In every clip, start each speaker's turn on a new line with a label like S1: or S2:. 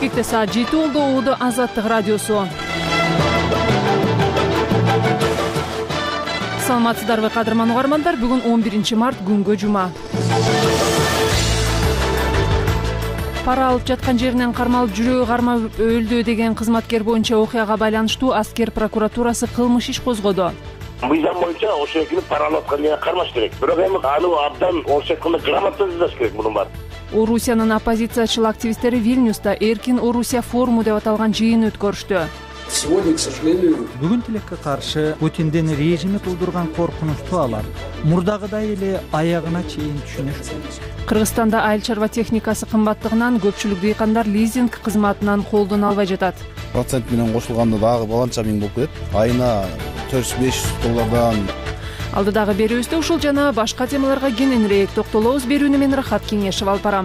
S1: Бишкекте саат 7 болду. Угуду Азаттык радиосу. Саламатсыздарбы кадырман угармандар. Бүгүн 11 март күнгө жума. Пара алып жаткан жеринен кармалып жүрөгү кармап өлдү деген кызматкер боюнча окуяга байланыштуу аскер прокуратурасы кылмыш иш козгоду.
S2: Мыйзам боюнча ошол экини пара алып аткан жерге кармаш керек. Бирок эми аны абдан орусча айтканда грамотно жазыш керек мунун баары.
S1: Орусиянын оппозициячыл активисттери Вильнюста Эркин Орусия форуму деп аталган жыйын өткөрүштү.
S3: Сегодня, к сожалению,
S4: бүгүн тилекке каршы Путиндин режими туудурган коркунучтуу алар мурдагыдай эле аягына чейин түшүнүшпөйт.
S1: Кыргызстанда айыл чарба техникасы кымбаттыгынан көпчүлүк дыйкандар лизинг кызматынан колдоно албай жатат.
S5: Процент менен кошулганда дагы баланча миң болуп кетет. Айына 400-500 доллардан.
S1: Алдыдагы берүүбүздө ушул жана башка темаларга кененирээк токтолобуз. Берүүнү мен Рахат Кеңешев алып барам.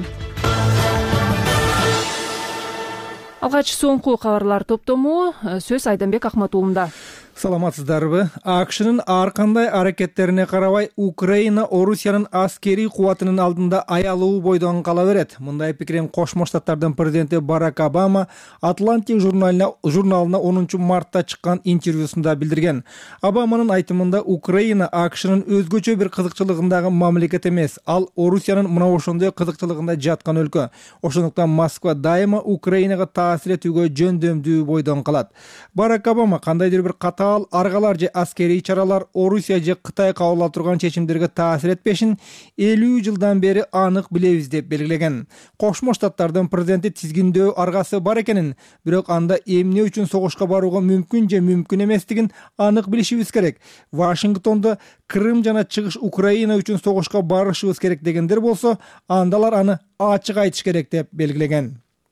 S1: Алгач соңку кабарлар топтому сөз Айданбек Акматуулунда.
S6: Саламатсыздарбы? АКШнын ар кандай аракеттерине карабай Украина Орусиянын аскерий кубатынын алдында аялуу бойдон кала берет. Мындай пикирин Кошмо Штаттардын президенти Барак Обама Атлантик журналына 10 мартта чыккан интервьюсунда билдирген. Обаманын айтымында Украина АКШнын өзгөчө бир кызыкчылыгындагы мамлекет эмес, ал Орусиянын мына ошондой кызыкчылыгында жаткан өлкө. Ошондуктан Москва дайыма Украинага таасир этүүгө жөндөмдүү бойдон калат. Барак Обама кандайдыр бир аргалар же аскерий чаралар Орусия же Кытай кабыл ала турган чечимдерге таасир этпешин 50 жылдан бери анык билебиз деп белгилеген. Кошмо Штаттардын президенти тизгиндөө аргасы бар экенин, бирок анда эмне үчүн согушка барууга мүмкүн же мүмкүн эместигин анык билишибиз керек. Вашингтондо Крым жана чыгыш Украина үчүн согушка барышыбыз керек дегендер болсо, андалар аны ачык айтыш керек деп белгилеген.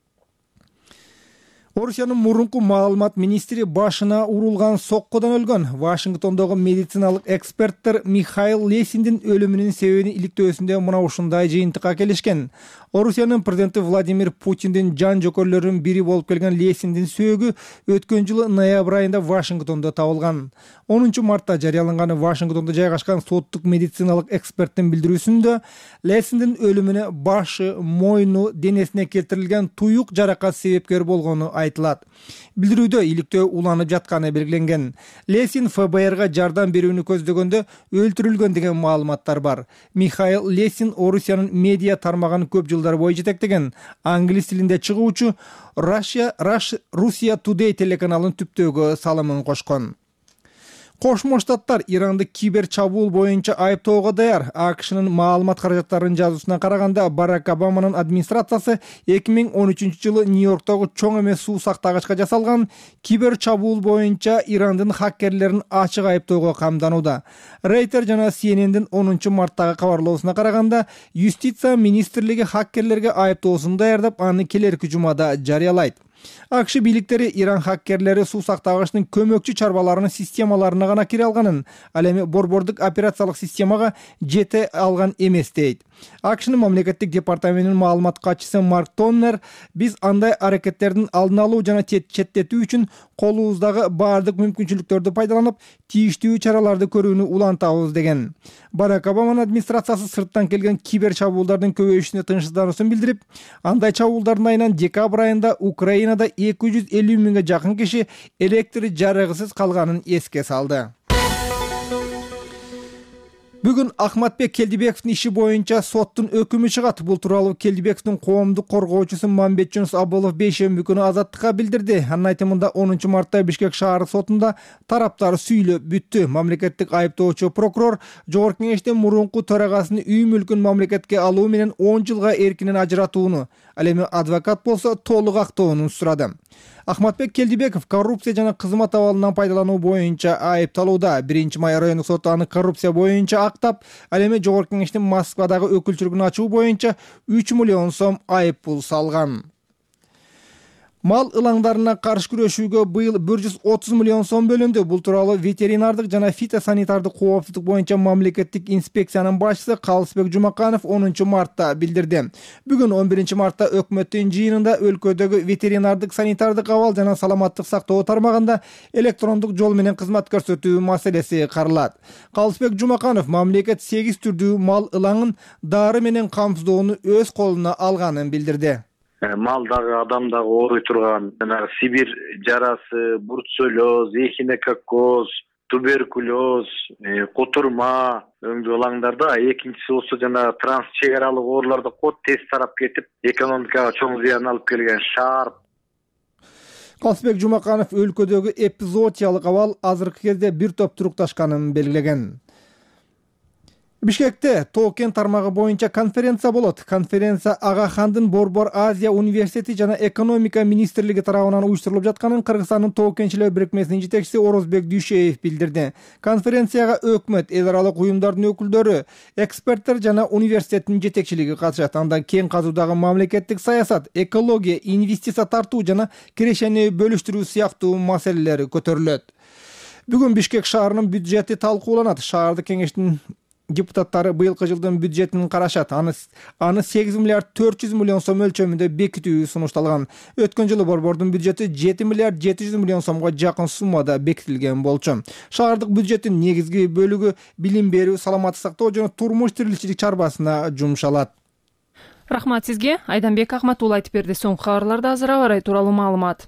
S6: Орусиянын мурунку маалымат министри башына урулган соккудон өлгөн. Вашингтондогу медициналык эксперттер Михаил Лесиндин өлүмүнүн себебин иликтөөсүндө мына ушундай жыйынтыкка келишкен. Орусиянын президенти Владимир Путиндин жан жокөрлөрүнүн бири болуп келген Лесиндин сөөгү өткөн жылы ноябрь айында Вашингтондо табылган. 10 мартта жарыяланган Вашингтондо жайгашкан соттук медициналык эксперттин билдирүүсүндө Лесиндин өлүмүнө башы, мойну, денесине келтирилген туюк жаракат себепкер болгону айтылат. Билдирүүдө иликтөө уланып жатканы белгиленген. Лесин ФБРга жардам берүүнү көздөгөндө өлтүрүлгөн деген маалыматтар бар. Михаил Лесин Орусиянын медиа тармагын көп жылдар бою жетектеген. Англис тилинде чыгуучу Russia Today телеканалынын түптөөгө салымын кошкон. Кошмо Штаттар Иранды кибер чабуул боюнча айыптоого даяр. АКШнын маалымат каражаттарынын жазуусуна караганда, Барак Обаманын администрациясы 2013 жылы Нью-Йорктогу чоң эмес суу сактагычка жасалган кибер чабуул боюнча Ирандын хаккерлерин ачык айыптоого камданууда. Рейтер жана CNN-дин 10 марттагы кабарлоосуна караганда, Юстиция министрлиги хаккерлерге айыптоосун даярдап, аны келерки жумада жарыялайт. АКШ бийликтери Иран хаккерлери суу сактагычтын көмөкчү чарбаларынын системаларына гана кире алганын, ал эми борбордук операциялык системага жете алган эмес дейт. АКШнын мамлекеттик департаментинин маалымат катчысы Марк Тоннер: "Биз андай аракеттердин алдын алуу жана четтетүү үчүн колубуздагы баардык мүмкүнчүлүктөрдү пайдаланып, тийиштүү чараларды көрүүнү улантабыз" деген. Барак Обаманын администрациясы сырттан келген кибер чабуулдардын көбөйүшүнө тынчсыздануусун билдирип, андай чабуулдардын айынан декабрь айында Украинада 250 миңге жакын киши электр жарыгысыз калганын эске салды. Бүгүн Ахматбек Келдибековдун иши боюнча соттун өкүмү чыгат. Бул тууралуу Келдибековдун коомдук коргоочусу Мамбетжон Абылов бейшемби күнү Азаттыкка билдирди. Анын айтымында 10 мартта Бишкек шаардык сотунда тараптар сүйлөп бүттү. Мамлекеттик айыптоочу прокурор Жогорку Кеңештин мурунку төрагасынын үй мүлкүн мамлекетке алуу менен 10 жылга эркинен ажыратууну, ал эми адвокат болсо толук актоону сурады. Ахматбек Келдибеков коррупция жана кызмат абалынан пайдалануу боюнча айыпталууда. 1 май райондук соту аны коррупция боюнча актап, ал эми Жогорку Кеңештин Москвадагы өкүлчүлүгүн ачуу боюнча 3 миллион сом айып пул салган. Мал ылаңдарына каршы күрөшүүгө быйыл 130 миллион сом бөлүндү. Бул тууралуу ветеринардык жана фитосанитардык коопсуздук боюнча мамлекеттик инспекциянын башчысы Калысбек Жумаканов 10 мартта билдирди. Бүгүн 11 мартта өкмөттүн жыйынында өлкөдөгү ветеринардык санитардык абал жана саламаттык сактоо тармагында электрондук жол менен кызмат көрсөтүү маселеси каралат. Калысбек Жумаканов мамлекет 8 түрдүү мал ылаңын дары менен камсыздоону өз колуна алганын билдирди.
S7: малдагы адамдагы ооруй турган жанагы Сибирь жарасы, бруцеллез, эхинококоз, туберкулез, кутурма өңдүү алаңдарда, экинчиси болсо жанагы транс чек аралык ооруларды тез тарап кетип, экономикага чоң зыян алып келген шарп.
S6: Калсыбек Жумаканов өлкөдөгү эпизоотиялык абал азыркы кезде бир топ турукташканын белгилеген. Бишкекте Токен тармагы боюнча конференция болот. Конференция Ага Хандын Борбор Азия университети жана экономика министрлиги тарабынан уюштурулуп жатканын Кыргызстандын Тоокенчилер бирикмесинин жетекчиси Орозбек Дүйшеев билдирди. Конференцияга өкмөт, эл аралык уюмдардын өкүлдөрү, эксперттер жана университеттин жетекчилиги катышат. Анда кең казуудагы мамлекеттик саясат, экология, инвестиция тартуу жана кирешени бөлүштүрүү сыяктуу маселелер көтөрүлөт. Бүгүн Бишкек шаарынын бюджети талкууланат. Шаардык кеңештин депутаттары быйылкы жылдын бюджетин карашат. Аны 8 миллиард 400 миллион сом өлчөмүндө бекитүү сунушталган. Өткөн жылы борбордун бюджети 7 миллиард 700 миллион сомго жакын суммада бекитилген болчу. Шаардык бюджеттин негизги бөлүгү билим берүү, саламаттык сактоо жана турмуш тиричилик чарбасына жумшалат.
S1: Рахмат сизге. Айданбек Акматулла айтып берди. Соңку кабарларда азыр аба ырайы тууралуу маалымат.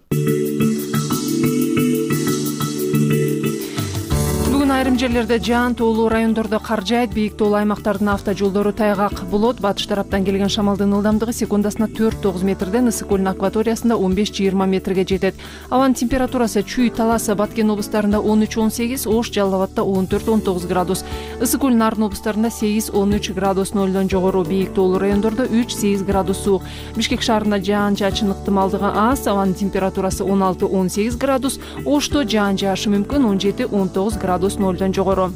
S1: Айрым жерлерде жаан тоолуу райондордо кар жаайт, бийик тоолуу аймактардын автожолдору тайгак болот. Батыш тараптан келген шамалдын ылдамдыгы секундасына 4-9 метрден Ысык көлүнүн акваториясында 15-20 метрге жетет. Абанын температурасы Чүй, Талас, Баткен облустарында 13-18, Ош, Жалал Абадта 14-19 градус. Ысык көлүнүн арын облустарында 8-13 градус нөлдөн жогору, бийик тоолуу райондордо 3-8 градус суук. Бишкек шаарында жаан-чачын ыктымалдыгы аз, абанын температурасы 16-18 градус. Ошто жаан жаашы мүмкүн 17-19 градус нөлдөн жогору.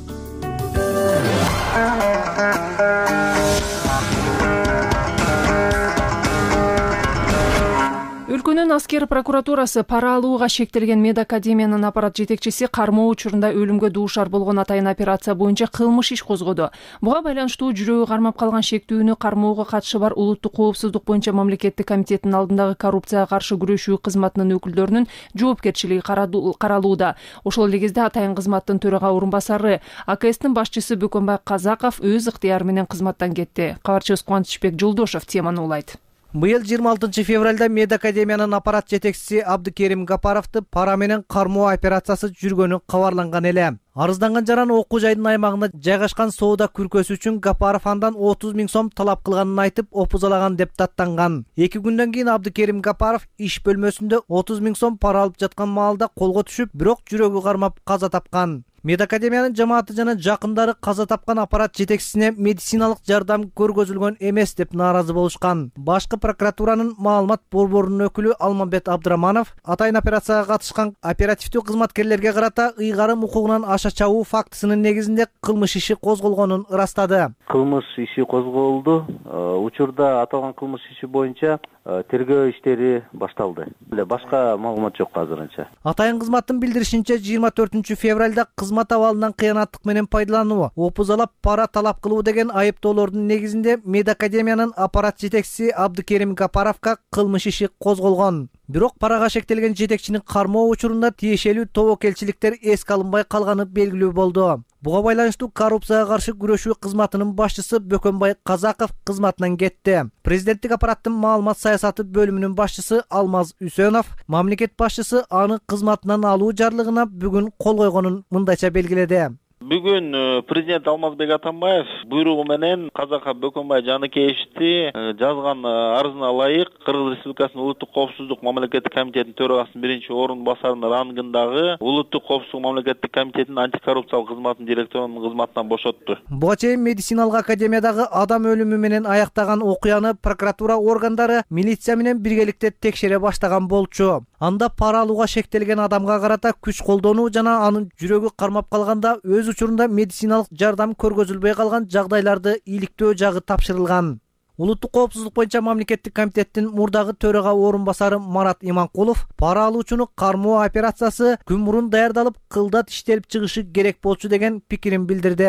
S1: Өлкөнүн аскер прокуратурасы пара алууга шектелген медакадемиянын аппарат жетекчиси кармоо учурунда өлүмгө дуушар болгон атайын операция боюнча кылмыш иш козгоду. Буга байланыштуу жүрөгү кармап калган шектүүнү кармоого катышы бар Улуттук коопсуздук боюнча мамлекеттик комитеттин алдындагы коррупцияга каршы күрөшүү кызматынын өкүлдөрүнүн жоопкерчилиги каралууда. Ошол эле кезде атайын кызматтын төрага орун басары АКСтин башчысы Бөкөнбай Казаков өз ыктыяры менен кызматтан кетти. Кабарчыбыз Кубанычбек Жолдошов теманы улайт.
S8: Быйыл 26 февралда медакадемиянын аппарат жетекчиси Абдыкерим Гапаровду пара менен кармоо операциясы жүргөнү кабарланган эле. Арызданган жаран окуу жайдын аймагында жайгашкан соода күркөсү үчүн Гапаров андан 30 000 сом талап кылганын айтып, опузалаган деп даттанган. 2 күндөн кийин Абдыкерим Гапаров иш бөлмөсүндө 30 000 сом пара алып жаткан маалда колго түшүп, бирок жүрөгү кармап каза тапкан. Медакадемиянын жамааты жана жакындары каза тапкан аппарат жетекчисине медициналык жардам көргөзүлгөн эмес деп нааразы болушкан. Башкы прокуратуранын маалымат борборунун өкүлү Алмамбет Абдыраманов атайын операцияга катышкан оперативдүү кызматкерлерге карата ыйгарым укугунан аша чабуу фактысынын негизинде кылмыш иши козголгонун ырастады.
S9: Кылмыш иши козголду. Учурда аталган кылмыш иши боюнча тергөө иштери башталды. Башка маалымат жок азырынча.
S8: Атайын кызматтын билдиришинче 24 февралда кызмат абалынан кыянаттык менен пайдалануу, опузалап пара талап кылуу деген айыптоолордун негизинде медакадемиянын аппарат жетекчиси Абдыкерим Гапаровго кылмыш иши козголгон. Бирок парага шектелген жетекчинин кармоо учурунда тиешелүү тобокелчиликтер эске алынбай калганы белгилүү болду. Буга байланыштуу коррупцияга каршы күрөшүү кызматынын башчысы Бөкөнбай Казаков кызматынан кетти. Президенттик аппараттын маалымат саясаты бөлүмүнүн башчысы Алмаз Үсөнов мамлекет башчысы аны кызматынан алуу жарлыгына бүгүн кол койгонун мындайча белгиледи.
S9: Бүгүн президент Алмазбек Атамбаев буйругу менен Казаков Бөкөнбай Жаныкеевди жазган арызына ылайык Кыргыз Республикасынын Улуттук коопсуздук мамлекеттик комитетинин төрагасынын биринчи орун басарынын рангындагы Улуттук коопсуздук мамлекеттик комитетинин антикоррупциялык кызматынын директорунун кызматынан бошотту.
S8: Буга чейин медициналык академиядагы адам өлүмү менен аяктаган окуяны прокуратура органдары милиция менен биргеликте текшере баштаган болчу. Анда пара алууга шектелген адамга карата күч колдонуу жана анын жүрөгү кармап калганда өз учурунда медициналык жардам көргөзүлбөй калган жагдайларды иликтөө жагы тапшырылган. Улуттук коопсуздук боюнча мамлекеттик комитеттин мурдагы төрага орун басары Марат Иманкулов пара алуучуну кармоо операциясы күн мурун даярдалып, кылдат иштелип чыгышы керек болчу деген пикирин билдирди.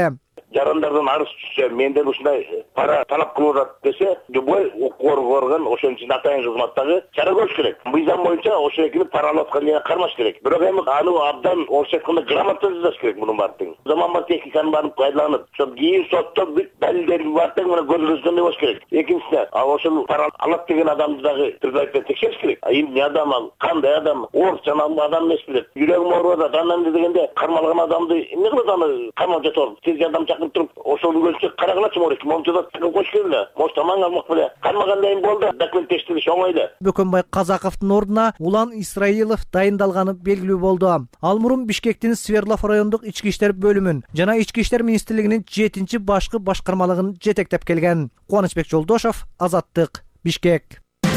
S2: жарандардан арыз түшсө, менден ушундай пара талап кылып атат десе, любой укук орган ошонун ичинде атайын кызматтагы чара көрүш керек. Мыйзам боюнча ошол экини пара алып атканга кармаш керек. Бирок эми аны абдан орусча айтканда грамотно жазыш керек мунун баардыгын. Заманбап техниканы баарын пайдаланып, ошол кийин сотто бүт далилдерди баардыгы мына көзүлгөндөй болуш керек. Экинчиси, ошол пара алат деген адамды дагы предварительно текшериш керек. Эмне адам ал, кандай адам, орусча адам эмес билет. Жүрөгүм ооруп атат, анан дегенде кармалган адамды эмне кылат аны камап жатып, тез жардам чакырып туруп, ошону көрсө карагылачы морек, момчуда чакырып коюш керек эле. Может тамаң алмак беле. Кармагандай болду, документ тештириш оңой эле.
S8: Бөкөнбай Казаковдун ордуна Улан Исраилов дайындалганы белгилүү болду. Ал мурун Бишкектин Свердлов райондук ички иштер бөлүмүн жана ички иштер министрлигинин 7-чи башкы башкармалыгын жетектеп келген. Кубанычбек Жолдошов, Азаттык, Бишкек.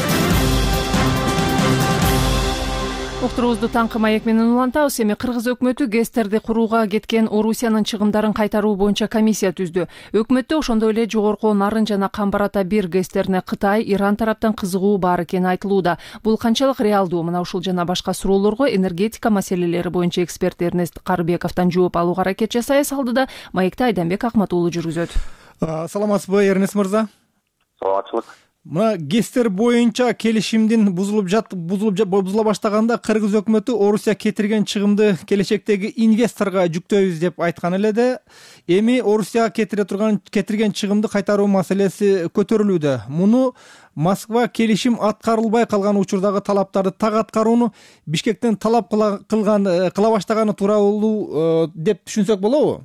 S1: Уктуруубузду таңкы маек менен улантабыз. Эми Кыргыз өкмөтү ГЭСтерди курууга кеткен Орусиянын чыгымдарын кайтаруу боюнча комиссия түздү. Өкмөттө ошондой эле жогорку Нарын жана Камбар Ата 1 ГЭСтерине Кытай, Иран тараптан кызыгуу бар экени айтылууда. Бул канчалык реалдуу? Мына ушул жана башка суроолорго энергетика маселелери боюнча эксперт Эрнест Карыбековдон жооп алууга аракет жасайбыз. Алдыда маекти Айданбек Акматуулу жүргүзөт.
S6: Саламатсызбы, Эрнест мырза?
S7: Саламатчылык.
S6: Мына ГЭСтер боюнча келишимдин бузула баштаганда Кыргыз өкмөтү Орусия кетирген чыгымды келечектеги инвесторго жүктөйбүз деп айткан эле да, эми Орусия кетирген чыгымды кайтаруу маселеси көтөрүлүүдө. Муну Москва келишим аткарылбай калган учурдагы талаптарды так аткарууну Бишкектен талап кыла баштаганы тууралуу деп түшүнсөк болобу?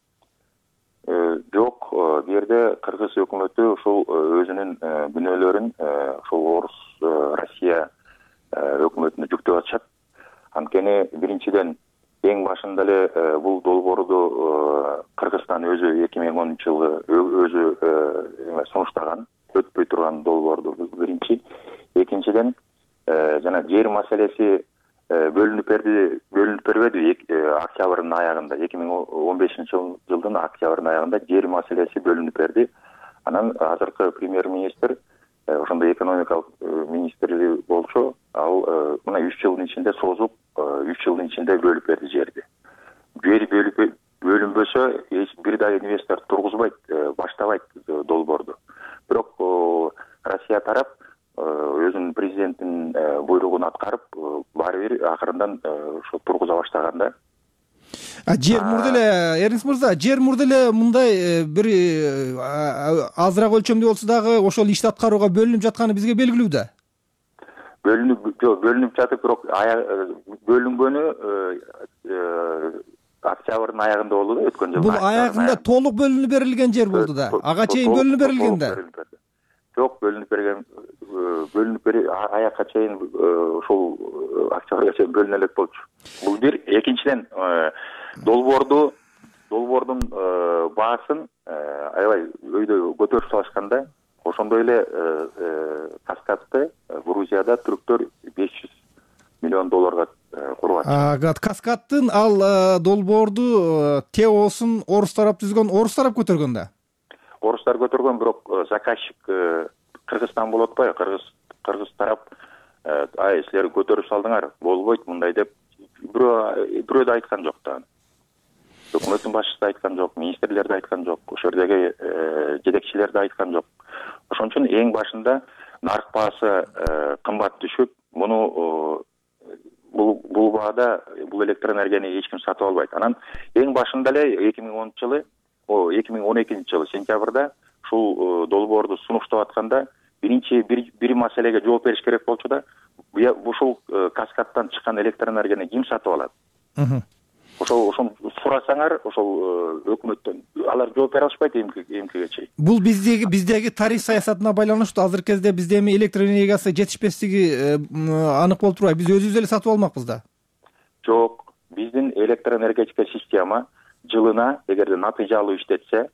S10: Жок, бул жерде Кыргыз өкмөтү ушул өзүнүн күнөөлөрүн ушул Орус Россия өкмөтүнө жүктөп атышат. Анткени биринчиден эң башында эле бул долбоорду Кыргызстан өзү 2010-жылы өзү сунуштаган, өтпөй турган долбоорду биринчи. Экинчиден жана жер маселеси бөлүнүп бербеди октябрдын аягында, 2015-жылдын октябрдын аягында жер маселеси бөлүнүп берди. Анан азыркы премьер-министр ошондой экономикалык министри болчу, ал мына 3 жылдын ичинде созуп, 3 жылдын ичинде бөлүп берди жерди. Жер бөлүнбөсө эч бир дагы инвестор тургузбайт, баштабайт долбоорду. Бирок Россия тарап өзүнүн президенттин буйругун аткарып, баары бир акырындан ошо тургуза баштаганда.
S6: Жер мурда эле, Эрнест мырза, жер мурда эле мындай бир азыраак өлчөмдүү болсо дагы ошол ишти аткарууга бөлүнүп жатканы бизге белгилүү да.
S10: Бөлүнүп жатып, бирок бөлүнгөнү октябрдын аягында болду да, өткөн жылы.
S6: Бул аягында толук бөлүнүп берилген жер болду да. Ага чейин бөлүнүп берилген да.
S10: Жок, аякка чейин ушул октябрга чейин бөлүнө элек болчу. Бул бир. Экинчиден долбоордун баасын аябай өйдө көтөрүп салышканда, ошондой эле Каскадты Грузияда түрктөр 500 миллион долларга куруп атышат.
S6: Каскадтын ал долбоорду ТОсун орус тарап түзгөн, орус тарап көтөргөн да.
S10: Орустар көтөргөн, бирок заказчик Кыргызстан болуп атпайбы? Кыргыз тарап силер көтөрүп салдыңар, болбойт мындай деп бирөө да айткан жок да. Өкмөттүн башчысы да айткан жок, министрлер да айткан жок, ошол жердеги жетекчилер да айткан жок. Ошон үчүн эң башында нарк баасы кымбат түшүп, муну бул баада бул электроэнергияны эч ким сатып албайт. Анан эң башында эле 2012-жылы сентябрда ушул долбоорду сунуштап атканда бир маселеге жооп бериш керек болчу да. Ушул Каскадтан чыккан электроэнергияны ким сатып алат? Ошол сурасаңар, ошол өкмөттөн алар жооп бере алышпайт эмкиге чейин.
S6: Бул биздеги тарих саясатына байланыштуу. Азыркы кезде бизде эми электроэнергиясы жетишпестиги анык болуп турбайбы? Биз өзүбүз эле сатып алмакпыз да.
S10: Жок, биздин электроэнергетика система жылына эгерде натыйжалуу иштетсе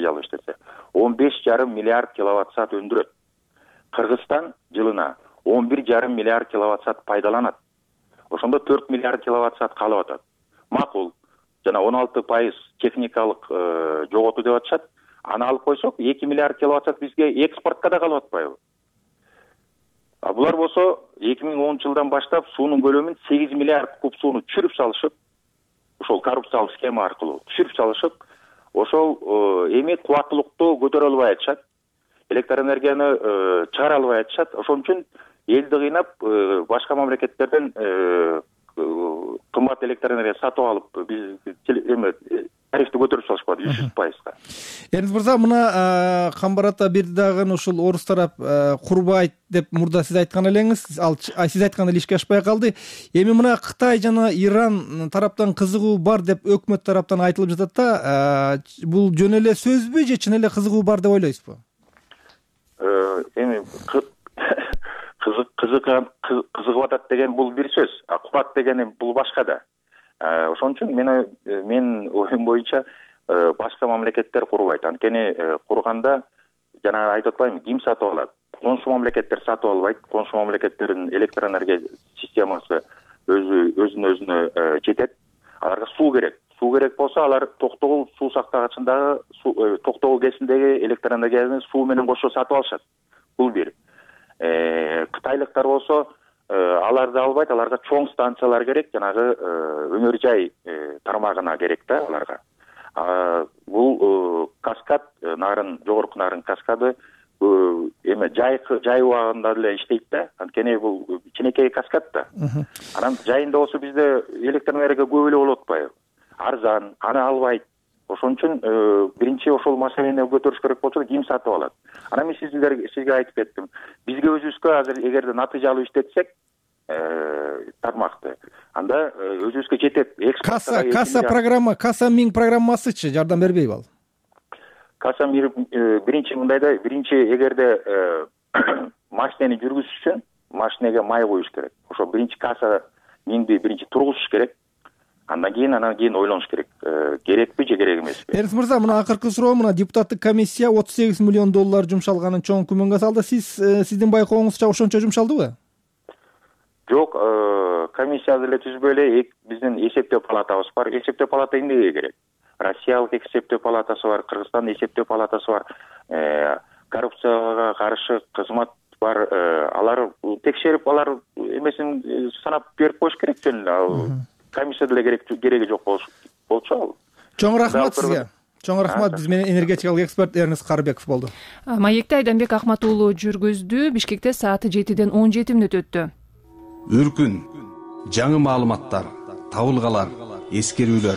S10: 15,5 миллиард киловатт саат өндүрөт. Кыргызстан жылына 11,5 миллиард киловатт саат пайдаланат. Ошондо 4 миллиард киловатт саат калып атат. Макул. Жана 16% техникалык жоготуу деп атышат. Аны алып койсок, 2 миллиард киловатт саат бизге экспортко да калып атпайбы? А булар болсо 2010-жылдан баштап суунун көлөмүн 8 миллиард куб сууну түшүрүп салышып, ошол коррупциялык схема аркылуу түшүрүп салышып, ошол эми кубаттуулукту көтөрө албай атышат, электр энергияны чыгара албай атышат. Ошон үчүн элди кыйнап башка мамлекеттерден кымбат электр энергия сатып алып биз тарифти көтөрүп салышпады 100%.
S6: Эрнис мырза, мына Камбар ата бирди дагы ушул орус тарап курбайт деп мурда сиз айткан элеңиз, ал сиз айткан эле ишке ашпай калды. Эми мына Кытай жана Иран тараптан кызыгуу бар деп өкмөт тараптан айтылып жатат да, бул жөн эле сөзбү же чын эле кызыгуу бар деп ойлойсузбу?
S10: Эми кызыгып атат деген бул бир сөз, а кубат деген бул башка да. Ошон үчүн мен оюм боюнча башка мамлекеттер курбайт. Анткени курганда жана айтып атпаймынбы, ким сатып алат? Коншу мамлекеттер сатып албайт. Коншу мамлекеттердин электр энергия системасы өзүнө жетет. Аларга суу керек. Суу керек болсо, алар Токтогул суу сактагычындагы Токтогул кезиндеги электр энергияны суу менен кошо сатып алышат. Бул бир. Кытайлыктар болсо аларды албайт, аларга чоң станциялар керек, жанагы өнөр жай тармагына керек да аларга. Бул каскад, жогорку нарын каскады эме жай убагында эле иштейт да. Анткени бул кичинекей каскад да. Анан жайында болсо бизде электр энергия көп эле болуп атпайбы? Арзан, аны албайт. Ошон үчүн биринчи ошол маселени көтөрүш керек болсо ким сатып алат? Анан мен сизге айтып кеттим. Бизге өзүбүзгө азыр эгерде натыйжалуу иштетсек тармакты, анда өзүбүзгө жетет.
S6: Касса программа, Касса Миң программасычы жардам бербейби ал?
S10: Касса биринчи мындайда, биринчи эгерде машинени жүргүзүш үчүн машинеге май коюш керек. Ошо биринчи Касса Миңди биринчи тургузуш керек. Андан кийин ойлонуш керек. Керекпи же керек эмеспи?
S6: Эрнис мырза, мына акыркы суроо, мына депутаттык комиссия $38 миллион жумшалганын чоң күмөнгө салды. Сиздин байкооңузча ошончо жумшалдыбы?
S10: Жок, комиссия деле түзбөй эле биздин эсептөө палатабыз бар. Эсептөө палата эмнеге керек? Россиялык эсептөө палатасы бар, Кыргызстандын эсептөө палатасы бар, коррупцияга каршы кызмат бар. Алар текшерип, алар эмесин санап берип коюш керек жөн эле. Комиссия деле кереги жок болчу ал.
S6: Чоң рахмат сизге. Чоң рахмат. Биз менен энергетикалык эксперт Эрнис Карыбеков болду.
S1: Маекти Айданбек Ахмат уулу жүргүздү. Бишкекте сааты 7-ден 17 мүнөт өттү.
S11: Үркүн, жаңы маалыматтар, табылгалар, эскерүүлөр.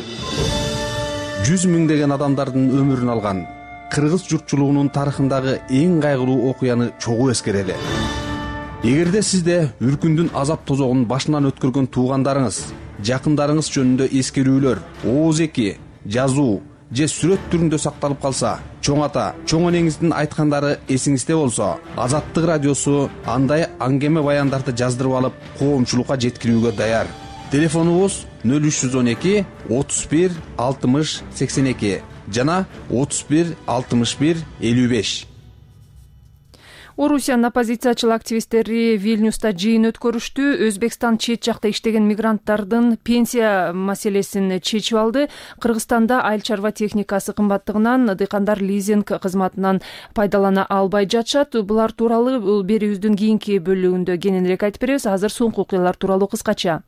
S11: 100 миңдеген адамдардын өмүрүн алган кыргыз журтчулугунун тарыхындагы эң кайгылуу окуяны чогуу эскерели. Эгерде сизде үркүндүн азап тозогун башынан өткөргөн туугандарыңыз, жакындарыңыз жөнүндө эскерүүлөр, ооз-эки, жазуу же сүрөт түрүндө сакталып калса, чоң ата, чоң энеңиздин айткандары эсиңизде болсо, Азаттык радиосу андай аңгеме баяндарды жаздырып алып, коомчулукка жеткирүүгө даяр. Телефонубуз 0312 31 60 82 жана 31 61 55.
S1: Орусиянын оппозициячыл активисттери Вильнюста жыйын өткөрүштү. Өзбекстан чет жакта иштеген мигранттардын пенсия маселесин чечип алды. Кыргызстанда айыл чарба техникасы кымбаттыгынан дыйкандар лизинг кызматынан пайдалана албай жатышат. Булар тууралуу берүүбүздүн кийинки бөлүгүндө кененирээк айтып беребиз. Азыр соңку окуялар тууралуу кыскача.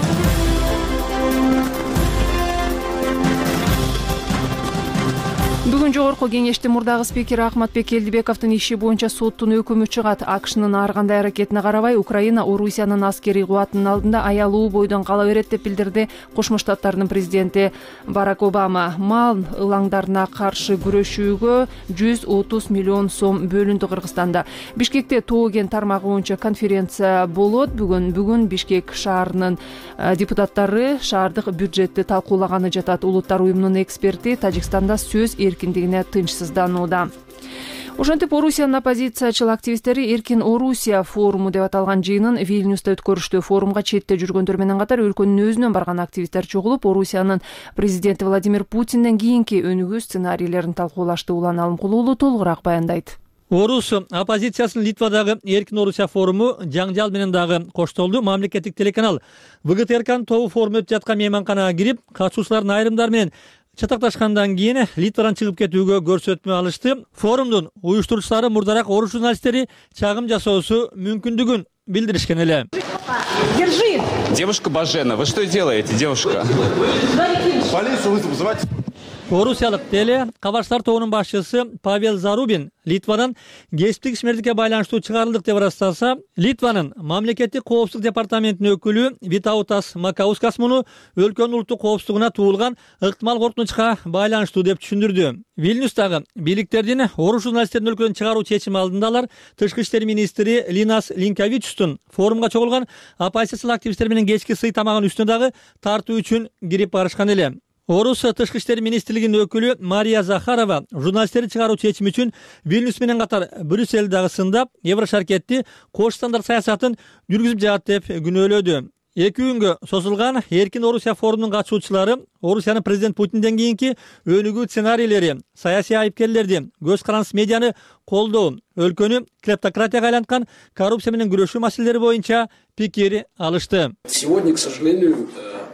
S1: Бүгүн жогорку кеңештин мурдагы спикери Ахматбек Элдибековдун иши боюнча соттун өкүмү чыгат. АКШнын ар кандай аракетине карабай, Украина Орусиянын аскерий кубатынын алдында аялуу бойдон кала берет деп билдирди Кошмо Штаттардын президенти Барак Обама. Мал ылаңдарына каршы күрөшүүгө 130 миллион сом бөлүндү Кыргызстанда. Бишкекте Тооген тармагы боюнча конференция болот. Бүгүн Бишкек шаарынын депутаттары шаардык бюджетти талкуулаганы жатат. Улуттар уюмунун эксперти Тажикстанда сөз эркиндигине тынчсызданууда. Ошентип Орусиянын оппозициячыл активисттери Эркин Орусия форуму деп аталган жыйынын Вильнюста өткөрүштү. Форумга четте жүргөндөр менен катар өлкөнүн өзүнөн барган активисттер чогулуп, Орусиянын президенти Владимир Путинден кийинки өнүгүү сценарийлерин талкуулашты. Улан Алымкулуу уулу толугураак баяндайт.
S12: Орус оппозициясынын Литвадагы Эркин Орусия форуму жаңжал менен дагы коштолду. Мамлекеттик телеканал ВГТРКнын тобу форум өтүп жаткан мейманканага кирип, катышуучулардын айрымдары менен чатакташкандан кийин Литвадан чыгып кетүүгө көрсөтмө алышты. Форумдун уюштуруучулары мурдараак орус журналисттери чагым жасоосу мүмкүндүгүн билдиришкен эле.
S13: Девушка Бажена, вы что делаете, девушка?
S14: Полицию вызывать.
S12: Орусиялык теле Кабарштар тобунун башчысы Павел Зарубин Литвадан кесиптик ишмердикке байланыштуу чыгарылдык деп ырастаса, Литванын мамлекеттик коопсуздук департаментинин өкүлү Витаутас Макаускас муну өлкөнүн улуттук коопсуздугуна туулган ыктымал коркунучка байланыштуу деп түшүндүрдү. Вильнюстагы бийликтердин орус журналисттерин өлкөдөн чыгаруу чечими алдында алар тышкы иштер министри Линас Линкевичустун форумга чогулган оппозициялык активисттер менен кечки сый тамагын үстүнө дагы тартуу үчүн кирип барышкан эле. Орус тышкы иштер министрлигинин өкүлү Мария Захарова журналисттерди чыгаруу чечими үчүн Вильнюс менен катар Брюсселди дагы сындап, Еврошаркетти кош стандарт саясатын жүргүзүп жатат деп күнөөлөдү. 2 күнгө созулган Эркин Орусия форумунун катышуучулары Орусиянын президент Путинден кийинки өнүгүү сценарийлери, саясий айыпкерлерди, көз карансыз медианы колдоо, өлкөнү клептократияга айланткан коррупция менен күрөшүү маселелери боюнча пикир алышты.
S3: Сегодня, к сожалению,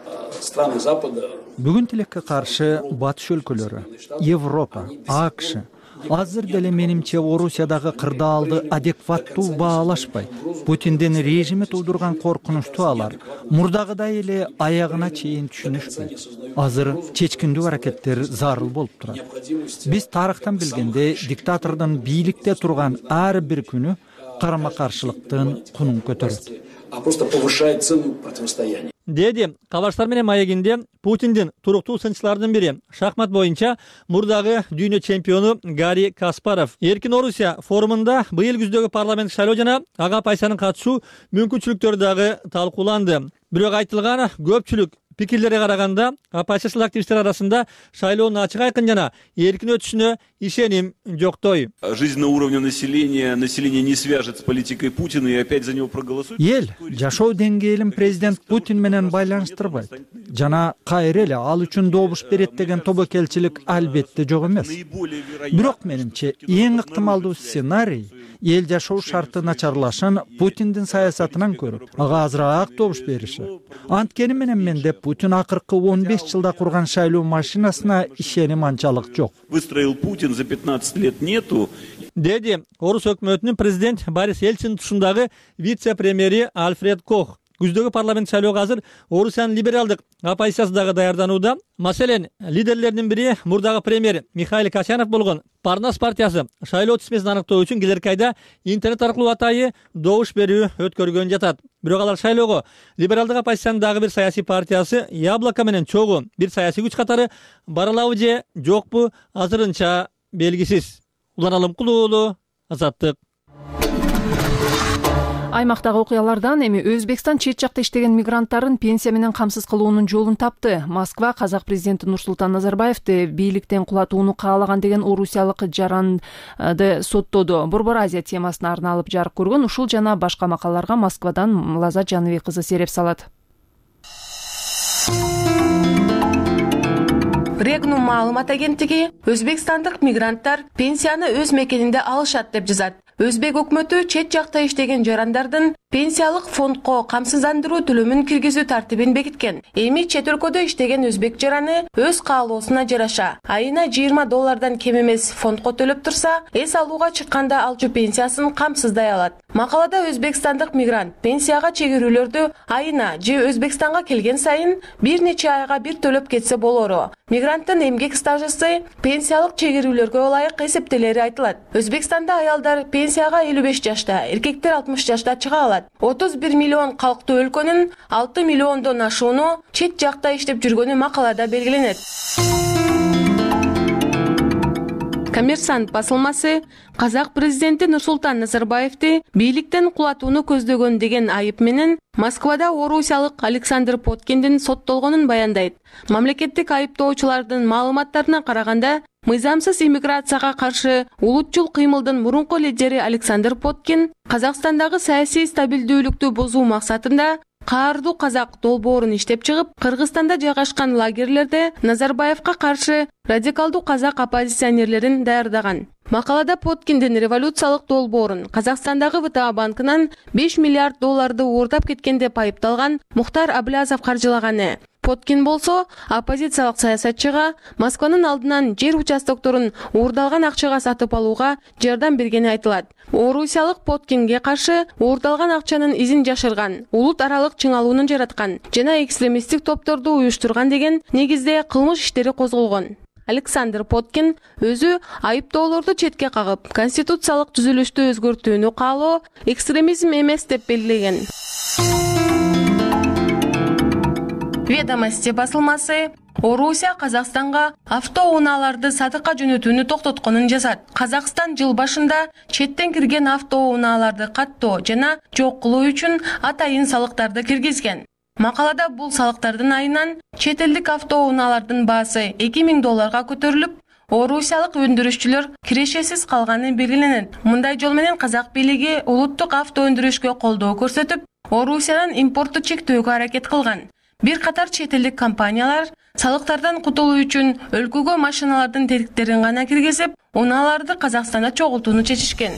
S3: страны Запада
S4: Бүгүн тилекке каршы батыш өлкөлөрү, Европа, АКШ азыр деле менимче Орусиядагы кырдаалды адекваттуу баалашпайт. Путиндин режими туудурган коркунучтуу алар мурдагыдай эле аягына чейин түшүнүшпөйт. Азыр чечкиндүү аракеттер зарыл болуп турат. Биз тарыхтан билгенде диктатордун бийликте турган ар бир күнү карама-каршылыктын кунун көтөрөт.
S3: А просто повышает цену противостояния.
S12: Деди Кабарштар менен маегинде Путиндин туруктуу сынчыларынын бири шахмат боюнча мурдагы дүйнө чемпиону Гарри Каспаров. Эркин Орусия форумунда быйыл күздөгү парламент шайлоо жана ага пайсанын катышуу мүмкүнчүлүктөрү дагы талкууланды. Бирок айтылган көпчүлүк пикирлерге караганда оппозициялык активисттер арасында шайлоонун ачык айкын жана эркин өтүшүнө ишеним жоктой.
S13: Жизнь на уровне населения не свяжет с политикой Путина и опять за него проголосует.
S4: Эл жашоо деңгээлин президент Путин менен байланыштырбайт. Жана кайра эле ал үчүн добуш берет деген тобокелчилик албетте жок эмес. Бирок менимче эң ыктымалдуу сценарий эл жашоо шарты начарлашын Путиндин саясатынан көрүп, ага азыраак добуш бериши. Анткени менен менде Путин акыркы 15 жылда курган шайлоо машинасына ишеним анчалык жок.
S13: Выстроил Путин за 15 лет нету.
S12: Деди Орус өкмөтүнүн президент Борис Ельцин тушундагы вице-премьери Альфред Кох. Күздөгү парламент шайлоого азыр Орусиянын либералдык оппозициясы дагы даярданууда. Маселен, лидерлердин бири мурдагы премьер Михаил Касьянов болгон Парнас партиясы шайлоо тизмесин аныктоо үчүн келерки айда интернет аркылуу атайы добуш берүү өткөргөн жатат. Бирок алар шайлоого либералдык оппозициянын дагы бир саясий партиясы Яблоко менен чогуу бир саясий күч катары баралабы же жокпу азырынча белгисиз. Улан Алымкулуулу, Азаттык.
S1: Аймактагы окуялардан эми Өзбекстан чет жакта иштеген мигранттарын пенсия менен камсыз кылуунун жолун тапты. Москва казак президенти Нурсултан Назарбаевди бийликтен кулатууну каалаган деген орусиялык жаранды соттоду. Борбор Азия темасына арналып жарык көргөн ушул жана башка макалаларга Москвадан Лазат Жаныбек кызы сереп салат.
S14: Регнум маалымат агенттиги өзбекстандык мигранттар пенсияны өз мекенинде алышат деп жазат. Өзбек өкмөтү чет жакта иштеген жарандардын пенсиялык фондко камсыздандыруу төлөмүн киргизүү тартибин бекиткен. Эми чет өлкөдө иштеген өзбек жараны өз каалоосуна жараша айына $20 кем эмес фондко төлөп турса, эс алууга чыкканда алчу пенсиясын камсыздай алат. Макалада өзбекстандык мигрант пенсияга чегирүүлөрдү айына же Өзбекстанга келген сайын бир нече айга бир төлөп кетсе болору. Мигранттын эмгек стажысы пенсиялык чегирүүлөргө ылайык эсептелери айтылат. Өзбекстанда аялдар пенсияга 55 жашта, эркектер 60 жашта чыга алат. 31 миллион калктуу өлкөнүн 6 миллиондон ашууну чет жакта иштеп жүргөнү макалада белгиленет. Коммерсант басылмасы казак президенти Нурсултан Назарбаевди бийликтен кулатууну көздөгөн деген айып менен Москвада орусиялык Александр Поткиндин соттолгонун баяндайт. Мамлекеттик айыптоочулардын маалыматтарына караганда, мыйзамсыз иммиграцияга каршы улутчул кыймылдын мурунку лидери Александр Поткин Казакстандагы саясий стабилдүүлүктү бузуу максатында каардуу казак долбоорун иштеп чыгып, Кыргызстанда жайгашкан лагерлерде Назарбаевка каршы радикалдуу казак оппозиционерлерин даярдаган. Макалада Поткиндин революциялык долбоорун Казакстандагы ВТА банкынан $5 миллиард уурдап кеткен деп айыпталган Мухтар Аблязов каржылаганы. Поткин болсо оппозициялык саясатчыга Москванын алдынан жер участокторун уурдалган акчага сатып алууга жардам бергени айтылат. Орусиялык Поткинге каршы уурдалган акчанын изин жашырган, улут аралык чыңалууну жараткан жана экстремисттик топторду уюштурган деген негизде кылмыш иштери козголгон. Александр Поткин өзү айыптоолорду четке кагып, конституциялык түзүлүштү өзгөртүүнү каалоо экстремизм эмес деп белгилеген. Ведомости басылмасы Орусия Казакстанга автоунааларды сатыкка жөнөтүүнү токтотконун жазат. Казакстан жыл башында четтен кирген автоунааларды каттоо жана жок кылуу үчүн атайын салыктарды киргизген. Макалада бул салыктардын айынан чет элдик автоунаалардын баасы $2000 көтөрүлүп, орусиялык өндүрүшчүлөр кирешесиз калганы белгиленет. Мындай жол менен казак бийлиги улуттук авто өндүрүшкө колдоо көрсөтүп, Орусиядан импортту чектөөгө аракет кылган. Бир катар чет элдик компаниялар салыктардан кутулуу үчүн өлкөгө машиналардын тетиктерин гана киргизип, унааларды Казакстанда чогултууну чечишкен.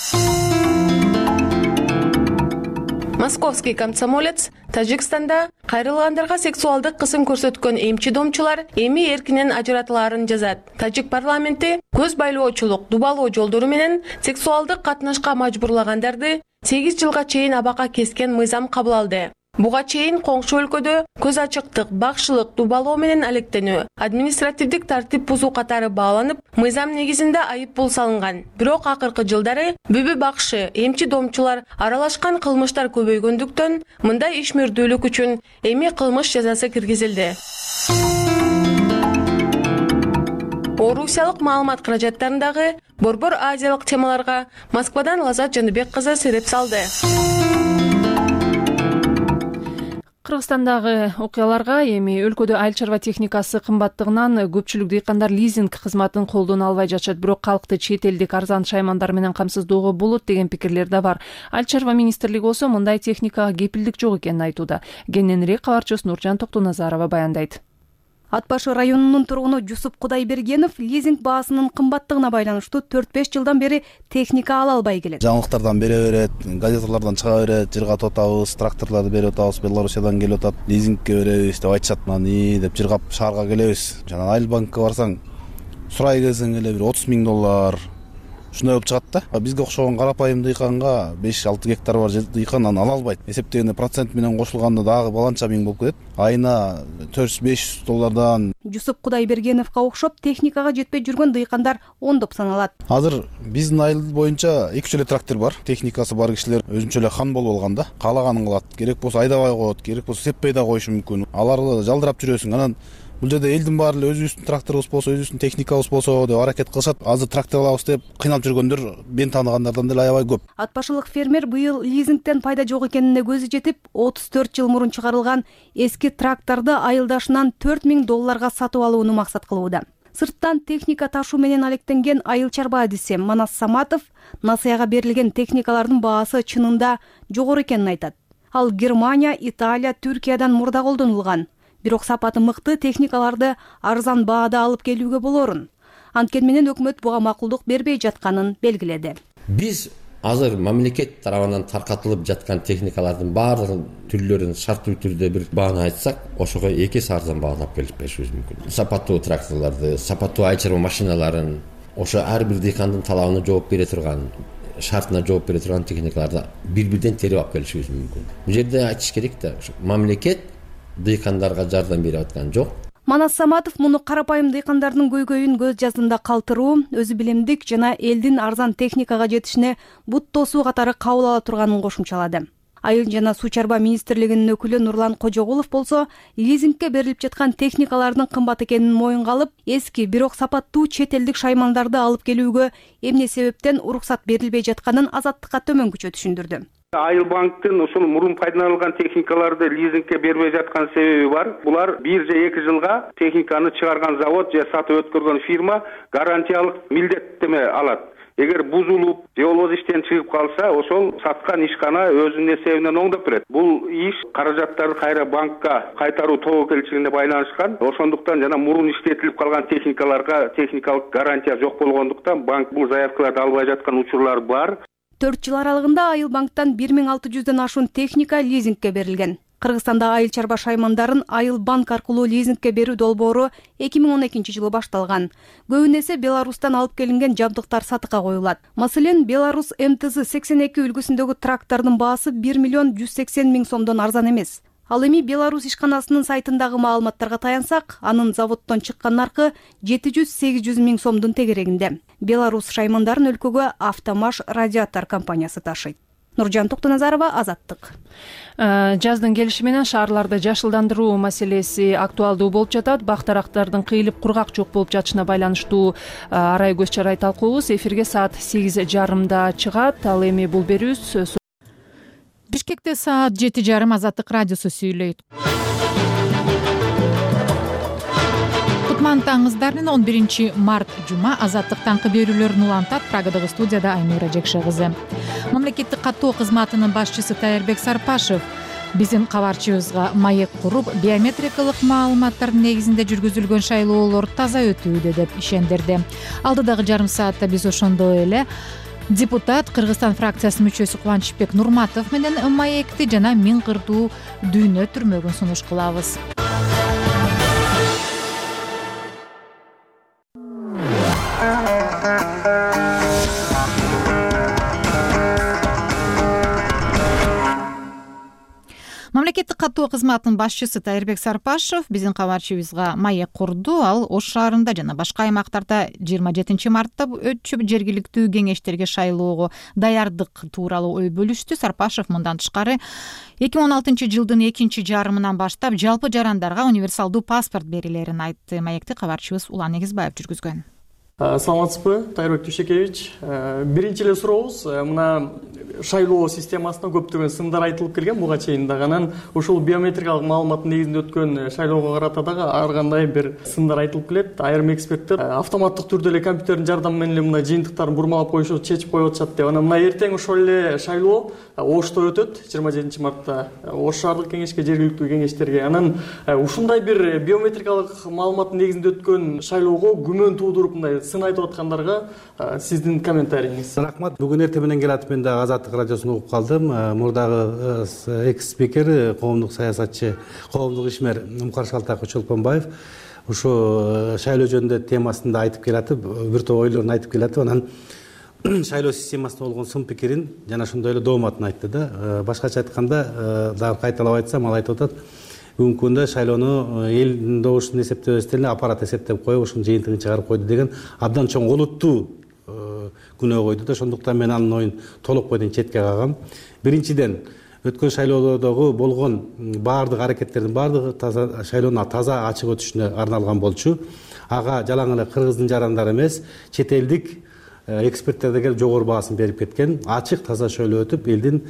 S14: Московский комсомолец Тажикстанда кайрылгандарга сексуалдык кысым көрсөткөн эмчи домчулар эми эркинен ажыратылаарын жазат. Тажик парламенти көз байлоочулук, дубалоо жолдору менен сексуалдык катнашка мажбурлагандарды 8 жылга чейин абакка кескен мыйзам кабыл алды. Буга чейин коңшу өлкөдө көз ачыктык, бакшылык, дубалоо менен алектенүү, административдик тартип бузуу катары бааланып, мыйзам негизинде айып пул салынган. Бирок акыркы жылдары бүбү бакшы, эмчи домчулар аралашкан кылмыштар көбөйгөндүктөн мындай ишмердүүлүк үчүн эми кылмыш жазасы киргизилди. Орусиялык маалымат каражаттарындагы борбор азиялык темаларга Москвадан Лазат Жаныбек кызы сереп салды.
S1: Кыргызстандагы окуяларга эми өлкөдө айыл чарба техникасы кымбаттыгынан көпчүлүк дыйкандар лизинг кызматын колдоно албай жатышат, бирок калкты чет элдик арзан шаймандар менен камсыздоого болот деген пикирлер да бар. Айыл чарба министрлиги болсо мындай техникага кепилдик жок экенин айтууда. Кененирээк кабарчыбыз Нуржан Токтоназарова баяндайт.
S15: Ат башы районунун тургуну Жусуп Кудайбергенов лизинг баасынын кымбаттыгына байланыштуу 4-5 жылдан бери техника ала албай келет.
S5: Жаңылыктардан бере берет, газеталардан чыга берет, жыргап атабыз, тракторлорду берип атабыз, Белоруссиядан келип атат, лизингке беребиз деп айтышат, мани деп жыргап шаарга келебиз. Жана Айыл банкка барсаң, сурай келсең эле бир $30,000 ушундай болуп чыгат да. Бизге окшогон карапайым дыйканга 5-6 гектар бар дыйкан аны ала албайт. Эсептегенде процент менен кошулганда дагы баланча миң болуп кетет. Айына $400-500.
S15: Жусуп Кудайбергеновго окшоп техникага жетпей жүргөн дыйкандар ондоп саналат.
S5: Азыр биздин айыл боюнча 2 эле трактор бар. Техникасы бар кишилер өзүнчө эле хан болуп алган да. Каалаганын кылат. Керек болсо айдабай коет, керек болсо сеппей да коюшу мүмкүн. Аларды жалдырап жүрөсүң. Анан бул жерде элдин баары эле өзүбүздүн тракторубуз болсо, өзүбүздүн техникабыз болсо деп аракет кылышат. Азыр трактор алабыз деп кыйналып жүргөндөр мен тааныгандардан деле аябай көп.
S15: Ат башылык фермер быйыл лизингтен пайда жок экенине көзү жетип, 34 жыл мурун чыгарылган эски тракторду айылдашынан $4,000 сатып алууну максат кылууда. Сырттан техника ташуу менен алектенген айыл чарба адиси Манас Саматов насыяга берилген техникалардын баасы чынында жогору экенин айтат. Ал Германия, Италия, Түркиядан мурда колдонулган. Бирок сапаты мыкты техникаларды арзан баада алып келүүгө болорун. Анткени менен өкмөт буга макулдук бербей жатканын белгиледи.
S16: Биз азыр мамлекет тарабынан таркатылып жаткан техникалардын баардык түрлөрүн шарттуу түрдө бир бааны айтсак, ошого 2 эсе арзан баалап келип беришибиз мүмкүн. Сапаттуу тракторлорду, сапаттуу айыл чарба машиналарын, ошо ар бир дыйкандын талабына жооп бере турган, шартына жооп бере турган техникаларды бир-бирден терип алып келишибиз мүмкүн. Бул жерде айтыш керек да, мамлекет дыйкандарга жардам берип аткан жок.
S15: Манас Саматов муну карапайым дыйкандардын көйгөйүн көз жаздында калтыруу, өзү билимдик жана элдин арзан техникага жетишине бут тосуу катары кабыл ала турганын кошумчалады. Айыл жана суу чарба министрлигинин өкүлү Нурлан Кожогулов болсо, лизингке берилип жаткан техникалардын кымбат экенин моюнга алып, эски бирок сапаттуу чет элдик шаймандарды алып келүүгө эмне себептен уруксат берилбей жатканын Азаттыкка төмөнкүчө түшүндүрдү.
S17: Айыл банктын ушул мурун пайдаланган техникаларды лизингке бербей жаткан себеби бар. Булар 1 же 2 жылга техниканы чыгарган завод же сатып өткөргөн фирма гарантиялык милдеттеме алат. Эгер бузулуп же болбосо иштен чыгып калса, ошол саткан ишкана өзүнүн эсебинен оңдоп берет. Бул иш каражаттарды кайра банкка кайтаруу тобокелчилигине байланышкан. Ошондуктан жана мурун иштетилип калган техникаларга техникалык гарантия жок болгондуктан банк бул заявкаларды албай жаткан учурлар бар.
S15: 4 жыл аралыгында Айыл банктан 1600дөн ашуун техника лизингке берилген. Кыргызстанда айыл чарба шаймандарын Айыл банк аркылуу лизингке берүү долбоору 2012 жылы башталган. Көбүн эсе Беларустан алып келинген жабдыктар сатыкка коюлат. Маселен, Беларус МТЗ 82 үлгүсүндөгү трактордун баасы $1,180,000 сомдон арзан эмес. Ал эми Беларусь ишканасынын сайтындагы маалыматтарга таянсак, анын заводдон чыккан наркы 700-800 миң сомдун тегерегинде. Беларусь шаймандарын өлкөгө Автомаш радиатор компаниясы ташыйт. Нуржан Токтоназарова, Азаттык.
S1: Жаздын келиши менен шаарларды жашылдандыруу маселеси актуалдуу болуп жатат. Бактарактардын кыйылып кургак жок болуп жатышына байланыштуу арай көз чарай талкуубуз эфирге саат 8:30 чыгат. Ал эми бул берүүбүз
S18: Бишкекте саат 7:30 Азаттык радиосу сүйлөйт. Кутман таңыздар менен 11 март жума Азаттык таңкы берүүлөрүн улантат. Прагадагы студияда Айнура Жекше кызы. Мамлекеттик каттоо кызматынын башчысы Тайырбек Сарпашев биздин кабарчыбызга маек куруп, биометрикалык маалыматтардын негизинде жүргүзүлгөн шайлоолор таза өтүүдө деп ишендирди. Алдыдагы жарым саатта биз ошондой эле депутат Кыргызстан фракциясынын мүчөсү Кубанычбек Нурматов менен маекти жана 1000 кырдуу дүйнө түрмөгүн сунуш кылабыз. Мамлекеттик каттоо кызматынын башчысы Тайырбек Сарпашев биздин кабарчыбызга маек курду. Ал Ош шаарында жана башка аймактарда 27 мартта өтчү жергиликтүү кеңештерге шайлоого даярдык тууралуу ой бөлүштү. Сарпашев мындан тышкары 2016 жылдын экинчи жарымынан баштап жалпы жарандарга универсалдуу паспорт берилерин айтты. Маекти кабарчыбыз Улан Эгизбаев жүргүзгөн.
S19: Саламатсызбы, Тайырбек Тушекевич. Биринчи эле сурообуз, мына шайлоо системасына көптөгөн сындар айтылып келген буга чейин дагы. Анан ушул биометрикалык маалыматтын негизинде өткөн шайлоого карата дагы ар кандай бир сындар айтылып келет. Айрым эксперттер автоматтык түрдө эле компьютердин жардамы менен эле мына жыйынтыктарын бурмалап коюшуп, чечип коюп атышат деп. Анан мына эртең ошол эле шайлоо Ошто өтөт, 27 мартта Ош шаардык кеңешке, жергиликтүү кеңештерге. Анан ушундай бир биометрикалык маалыматтын негизинде өткөн шайлоого күмөн туудуруп мындай сын айтып аткандарга сиздин комментарийиңиз.
S5: Рахмат. Бүгүн эртең менен келатып мен дагы Азаттык радиосун угуп калдым. Мурдагы экс-спикер, коомдук саясатчы, коомдук ишмер Мукар Шалтаков Чолпонбаев ушу шайлоо жөнүндө темасында айтып келатып, бир топ ойлорун айтып келатып, анан шайлоо системасында болгон сын пикирин жана ошондой эле дооматын айтты да. Башкача айтканда, дагы кайталап айтсам, ал айтып атат, бүгүнкү күндө шайлоону элдин добушун эсептебестен эле аппарат эсептеп коюп, ошонун жыйынтыгын чыгарып койду деген абдан чоң олуттуу күнөө койду да. Ошондуктан мен анын оюн толук бойдон четке кагам. Биринчиден, өткөн шайлоодогу болгон баардык аракеттердин баардыгы шайлоонун таза ачык өтүшүнө арналган болчу. Ага жалаң эле кыргыздын жарандары эмес, чет элдик эксперттер да келип жогору баасын берип кеткен. Ачык таза шайлоо өтүп, элдин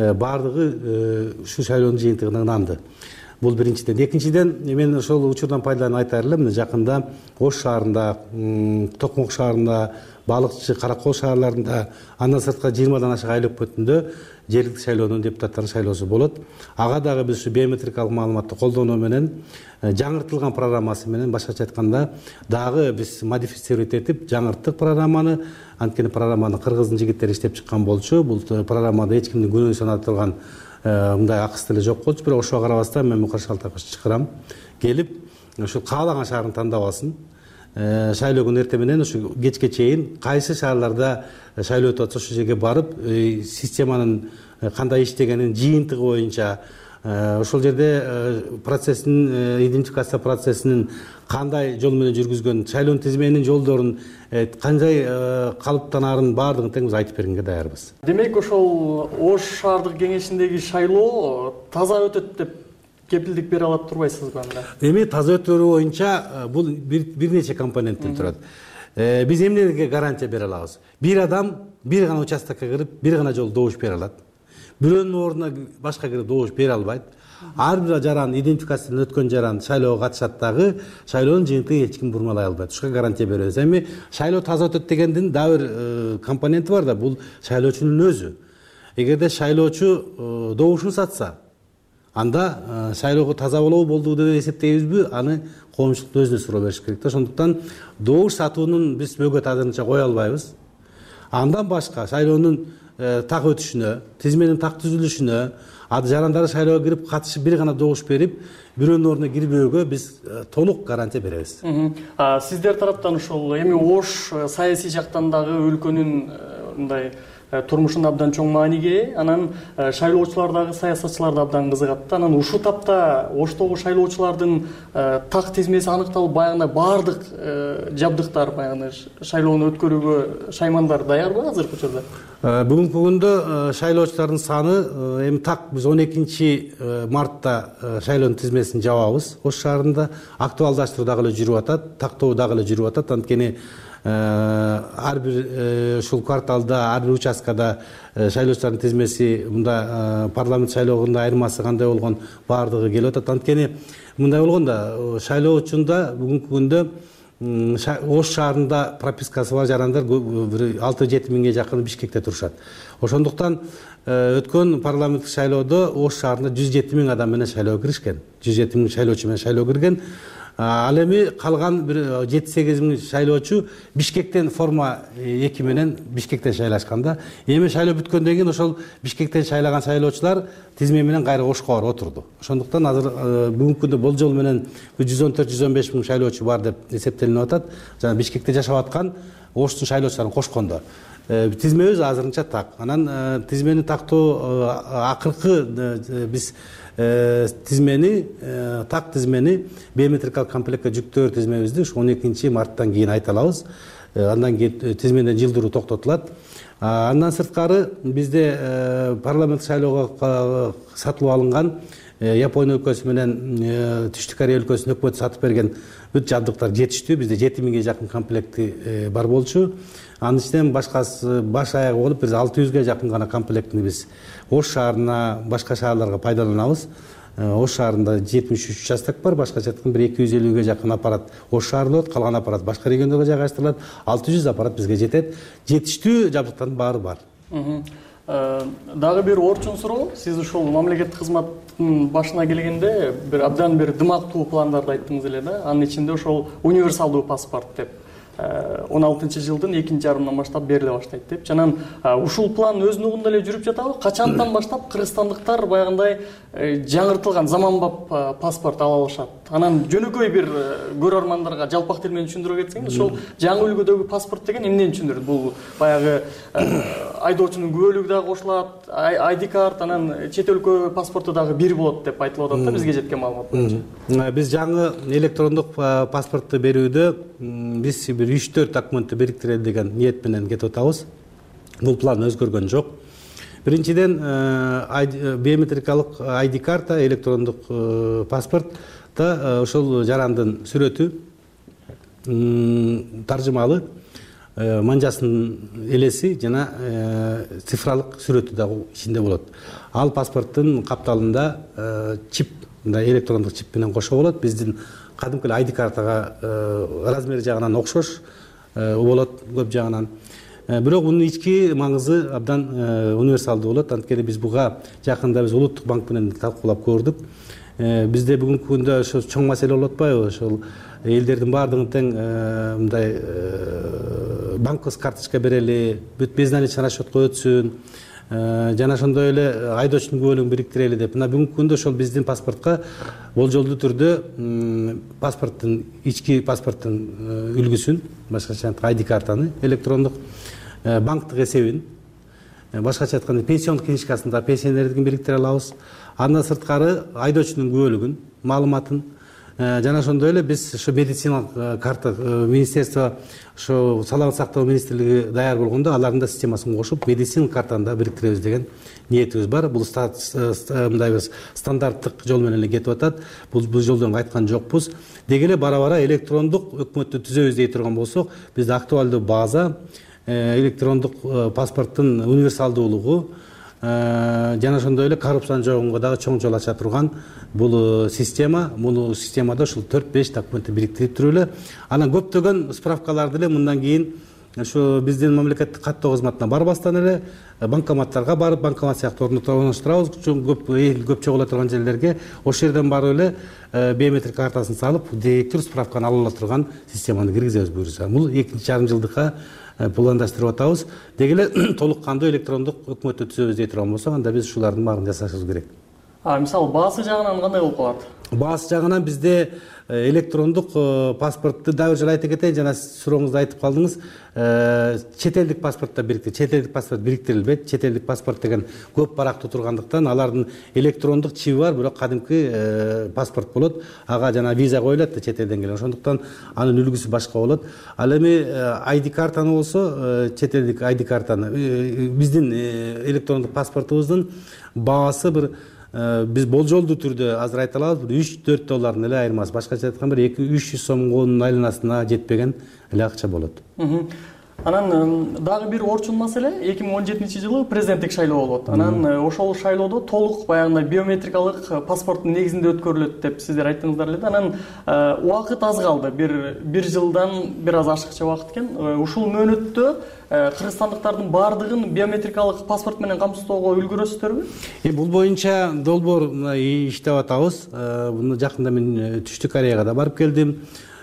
S5: баардыгы ушу шайлоонун жыйынтыгына ынанды. Бул биринчиден. Экинчиден, мен ошол учурдан пайдаланып айтар элем, жакында Ош шаарында, Токмок шаарында, Балыкчы, Каракол шаарларында, андан сырткы 20дан ашык айлык өтүндө жергиликтүү шайлоонун депутаттарын шайлоосу болот. Ага дагы биз ушу биометрикалык маалыматты колдонуу менен, жаңыртылган программасы менен, башкача айтканда, дагы биз модифицировать этип, жаңырттык программаны, анткени программаны кыргыздын жигиттери иштеп чыккан болчу. Бул программада эч кимдин күнөө санатылган мындай акысты эле жок болчу. Бирок ошого карабастан мен Мукар Шалтаков чакырам, келип, ушул каалаган шаарын тандап алсын. Шайлоо күнү эртең менен ушу кечке чейин кайсы шаарларда шайлоо өтүп атса ошол жерге барып, системанын кандай иштегенин жыйынтыгы боюнча, ошол жерде процесстин, идентификация процессинин кандай жол менен жүргүзгөн, шайлоонун тизменин жолдорун кандай калыптанарын баардыгын тең биз айтып бергенге даярбыз.
S19: Демек ошол Ош шаардык кеңешиндеги шайлоо таза өтөт деп кепилдик бере алат турбайсызбы анда? Эми
S5: таза өтөрү боюнча бул бир нече компоненттен турат. Биз эмнеге гарантия бере алабыз? Бир адам бир гана участокко кирип, бир гана жолу добуш бере алат. Бирөөнүн ордуна башка кирип добуш бере албайт. Ар бир жаран, идентификациядан өткөн жаран шайлоого катышат дагы, шайлоонун жыйынтыгын эч ким бурмалай албайт. Ушуга гарантия беребиз. Эми шайлоо таза өтөт дегендин дагы бир компоненти бар да, бул шайлоочунун өзү. Эгерде шайлоочу добушун сатса, анда шайлоого таза болду деп эсептейбизби, аны коомчулуктун өзүнө суроо бериш керек да. Ошондуктан добуш сатуунун биз бөгөт азырынча кое албайбыз. Андан башка шайлоонун так өтүшүнө, тизменин так түзүлүшүнө, жарандары шайлоого кирип катышып бир гана добуш берип, бирөөнүн ордуна кирбөөгө биз толук гарантия беребиз.
S19: Сиздер тараптан ушул эми Ош саясий жактан дагы өлкөнүн мындай турмушунда абдан чоң мааниге ээ. Анан шайлоочулар дагы саясатчылар да абдан кызыгат. Анан ушул тапта Оштогу шайлоочулардын так тизмеси аныкталып, баягы баардык жабдыктар, баягы шайлоону өткөрүүгө шаймандар даярбы азыркы учурда?
S20: Бүгүнкү күндө шайлоочулардын саны эми так биз 12 мартта шайлоонун тизмесин жабабыз. Ош шаарында актуалдаштыруу дагы эле жүрүп атат, тактоо дагы эле жүрүп атат. Анткени ар бир ушул кварталда, ар бир участкада шайлоочулардын тизмеси мында парламент шайлоогунда айырмасы кандай болгон баардыгы келип атат. Анткени мындай болгон да шайлоочунда бүгүнкү күндө Ош шаарында пропискасы бар жарандар 6-7 миңге жакын Бишкекте турушат. Ошондуктан өткөн парламенттик шайлоодо Ош шаарында 107 миң адам менен шайлоого киришкен. 107 миң шайлоочу менен шайлоого кирген. Ал эми калган бир 7-8 миң шайлоочу Бишкектен форма 2 менен Бишкектен шайлашканда. Эми шайлоо бүткөндөн кийин ошол Бишкектен шайлаган шайлоочулар тизме менен кайра Ошко барып отурду. Ошондуктан азыр бүгүнкү күндө болжол менен 114-115 миң шайлоочу бар деп эсептелип атат. Жана Бишкекте жашап аткан Оштун шайлоочуларын кошкондо. Тизмебиз азырынча так. Анан тизмени тактоо акыркы биз тизмени так тизмени биометрикалык комплектке жүктөөр тизмебизди 12 марттан кийин айта алабыз. Андан кийин тизмеден жылдыруу токтотулат. Андан сырткары бизде парламент шайлоого сатылып алынган Япония өлкөсү менен Түштүк Корея өлкөсүнүн өкмөтү сатып берген бүт жабдыктар жетиштүү. Бизде 7 миңге жакын комплекти бар болчу. Анын ичинен башкасы баш аягы болуп биз 600ге жакын гана комплектини биз Ош шаарына, башка шаарларга пайдаланабыз. Ош шаарында 73 участок бар, башкача айтканда бир 250ге жакын аппарат Ош шаарында болот, калган аппарат башка региондорго жайгаштырылат. 600 аппарат бизге жетет. Жетиштүү жабдыктардын баары бар.
S19: Дагы бир орчун суроо. Сиз ушул мамлекеттик кызматтын башына келгенде бир абдан бир дымактуу пландарды айттыңыз эле да. Анын ичинде ошол универсалдуу паспорт деп 16-жылдын 2-жарымынан баштап бериле баштайт деп. Жанан ушул план өзүнүн угунда эле жүрүп жатабы? Качантан баштап кыргызстандыктар баягындай жаңыртылган заманбап паспорт ала алышат? Анан жөнөкөй бир көрөрмандарга жалпак тил менен түшүндүрө кетсеңиз, ошол жаңы үлгүдөгү паспорт деген эмнени түшүндүрөт? Бул баягы айдоочунун күбөлүгү дагы кошулат, ID карт, анан чет өлкө паспорту дагы бир болот деп айтылып атат да бизге жеткен маалымат боюнча.
S20: Биз жаңы электрондук паспортту берүүдө биз бир 3-4 документти бириктирели деген ниет менен кетип атабыз. Бул план өзгөргөн жок. Биринчиден биометрикалык ID карта, электрондук паспортта ошол жарандын сүрөтү, таржымалы манжасынын элеси жана цифралык сүрөтү дагы ичинде болот. Ал паспорттун капталында чип, электрондук чип менен кошо болот. Биздин кадимки ID картага размери жагынан окшош болот көп жагынан. Бирок мунун ички маңызы абдан универсалдуу болот. Анткени биз буга жакында биз Улуттук банк менен талкуулап көрдүк. Бизде бүгүнкү күндө ошо чоң маселе болуп атпайбы? Ошол элдердин баардыгын тең мындай банковский карточка берели, бүт безналичный расчетко өтсүн, жана ошондой эле айдоочунун күбөлүгүн бириктирели деп. Мына бүгүнкү күндө ошол биздин паспортко болжолдуу түрдө паспорттун ички паспорттун үлгүсүн, башкача айтканда ID картаны, электрондук банктык эсебин, башкача айтканда пенсиондук книжкасында пенсионердин бириктире алабыз. Андан сырткары айдоочунун күбөлүгүн, маалыматын жана ошондой эле биз ошо медициналык карта министерство ошо саламат сактоо министрлиги даяр болгондо алардын да системасын кошуп медициналык картаны да бириктиребиз деген ниетибиз бар. Бул мындай бир стандарттык жол менен эле кетип атат. Бул жолдон кайткан жокпуз. Деги эле бара-бара электрондук өкмөттү түзөбүз дей турган болсок, бизде актуалдуу база, электрондук паспорттун универсалдуулугу жана ошондой эле коррупцияны жойгонго дагы чоң жол ача турган бул система. Бул системада ушул 4-5 документти бириктирип туруп эле анан көптөгөн справкаларды эле мындан кийин ошо биздин мамлекеттик каттоо кызматына барбастан эле банкоматтарга барып, банкомат сыяктуу орноштурабыз. Көп чогула турган жерлерге ошол жерден барып эле биометрик картасын салып, директор справканы ала турган системаны киргизебиз буюрса. Бул 2,5 жылдыкка пландаштырып атабыз. Деги эле толук кандуу электрондук өкмөттү түзөбүз дей турган болсок, анда биз ушулардын баарын жасашыбыз керек.
S19: мисалы баасы жагынан кандай болуп калат?
S20: Баасы жагынан бизде электрондук паспортты дагы бир жолу айтып кетейин, жана сурооңузду айтып калдыңыз. Чет элдик паспортто чет элдик паспорт бириктирилбейт. Чет элдик паспорт деген көп баракта тургандыктан алардын электрондук чиби бар, бирок кадимки паспорт болот. Ага жана виза коюлат да чет элден келген. Ошондуктан анын үлгүсү башка болот. Ал эми ID картаны болсо, чет элдик ID картаны биздин электрондук паспортубуздун баасы бир биз болжолдуу түрдө азыр айта алабыз, бир $3-4 эле айырмасы. Башкача айтканда бир 200-300 сомдун айланасына жетпеген эле акча болот.
S19: Анан дагы бир орчун маселе 2017-жылы президенттик шайлоо болот. Анан ошол шайлоодо толук баягындай биометрикалык паспорттун негизинде өткөрүлөт деп сиздер айттыңыздар эле. Анан убакыт аз калды. Бир жылдан бир аз ашыкча убакыт экен. Ушул мөөнөттө кыргызстандыктардын баардыгын биометрикалык паспорт менен камсыздоого үлгүрөсүздөрбү?
S20: Бул боюнча долбоор иштеп атабыз. Буну жакында мен Түштүк Кореяга да барып келдим.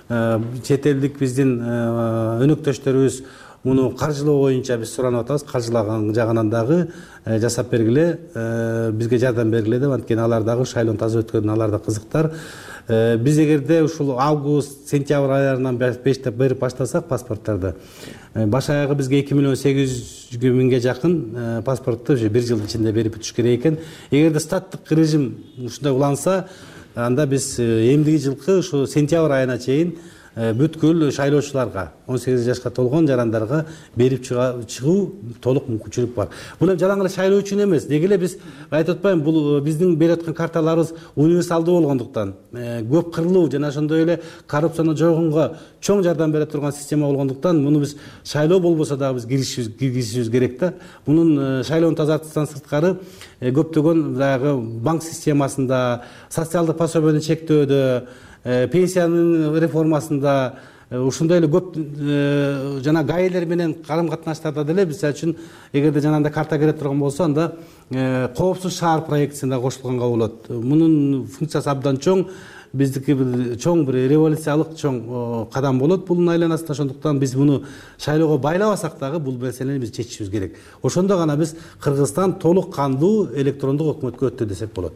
S20: Чет элдик биздин өнөктөштөрүбүз муну каржылоо боюнча биз суранып атабыз. Каржылаган жагынан дагы жасап бергиле, бизге жардам бергиле деп, анткени алар дагы шайлоону таза өткөргөн, алар да кызыктар. Биз эгерде ушул август, сентябрь айларынан бештеп берип баштасак паспорттарды, баш аягы бизге 2.800.000 жакын паспортты уже бир жылдын ичинде берип бүтүш керек экен. Эгерде штаттык режим ушундай уланса, анда биз эмдиги жылкы ушу сентябрь айына чейин бүткүл шайлоочуларга, 18 жашка толгон жарандарга берип чыгуу толук мүмкүнчүлүк бар. Бул эми жалаң эле шайлоо үчүн эмес. Деги эле биз айтып атпайм, бул биздин берип аткан карталарыбыз универсалдуу болгондуктан, көп кырлуу жана ошондой эле коррупцияны жойгонго чоң жардам бере турган система болгондуктан, муну биз шайлоо болбосо дагы биз киргизишибиз керек да. Мунун шайлоону тазартыштан сырткары көптөгөн дагы банк системасында, социалдык пособияны чектөөдө, пенсиянын реформасында, ушундай эле көп жана гаилер менен карым катнаштарда деле биз үчүн эгерде жанагындай карта кере турган болсо, анда коопсуз шаар проектисине кошулганга болот. Мунун функциясы абдан чоң. Биздики чоң бир революциялык чоң кадам болот бунун айланасында. Ошондуктан биз муну шайлоого байлабасак дагы бул маселени биз чечишибиз керек. Ошондо гана биз Кыргызстан толук кандуу электрондук өкмөткө өттү десек болот.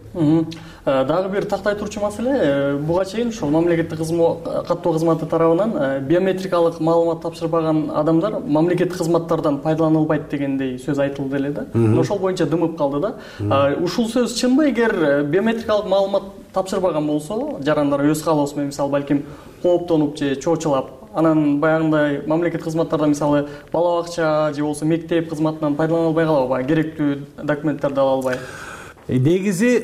S19: Дагы бир тактай турчу маселе, буга чейин ошол мамлекеттик каттоо кызматы тарабынан биометрикалык маалымат тапшырбаган адамдар мамлекеттик кызматтардан пайдаланылбайт дегендей сөз айтылды эле да. Ошол боюнча дымып калды да. Ушул сөз чынбы? Эгер биометрикалык маалымат тапшырбаган болсо, жарандар өз каалоосу менен мисалы балким кооптонуп же чоочулап, анан баягындай мамлекеттик кызматтардан мисалы бала бакча же болбосо мектеп кызматынан пайдалана албай калабы, керектүү документтерди ала албай?
S20: Негизи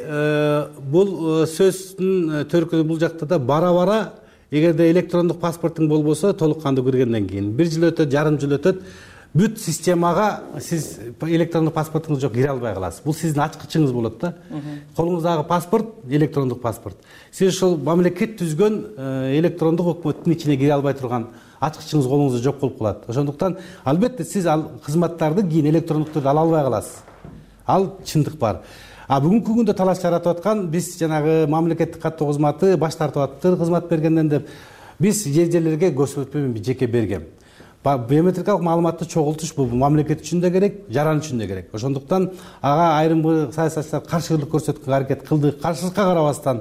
S20: бул сөздүн төркүнү бул жакта да бара-бара, эгерде электрондук паспортуң болбосо толук кандуу киргенден кийин 1 жыл өтөт, жарым жыл өтөт, бүт системага сиз электрондук паспортуңуз жок, кире албай каласыз. Бул сиздин ачкычыңыз болот да. Колуңуздагы паспорт электрондук паспорт. Сиз ошол мамлекет түзгөн электрондук өкмөттүн ичине кире албай турган ачкычыңыз колуңузда жок болуп калат. Ошондуктан албетте сиз ал кызматтарды кийин электрондук түрдө ала албай каласыз. Ал чындык бар. Бүгүнкү күндө талаш жаратып аткан биз жанагы мамлекеттик каттоо кызматы баш тартып атты кызмат бергенден деп. Биз жерлерге көрсөтмө жеке бергем. Биометрикалык маалыматты чогултуш бул мамлекет үчүн да керек, жаран үчүн да керек. Ошондуктан ага айрым саясатчылар каршылык көрсөткөнгө аракет кылды. Каршылыкка карабастан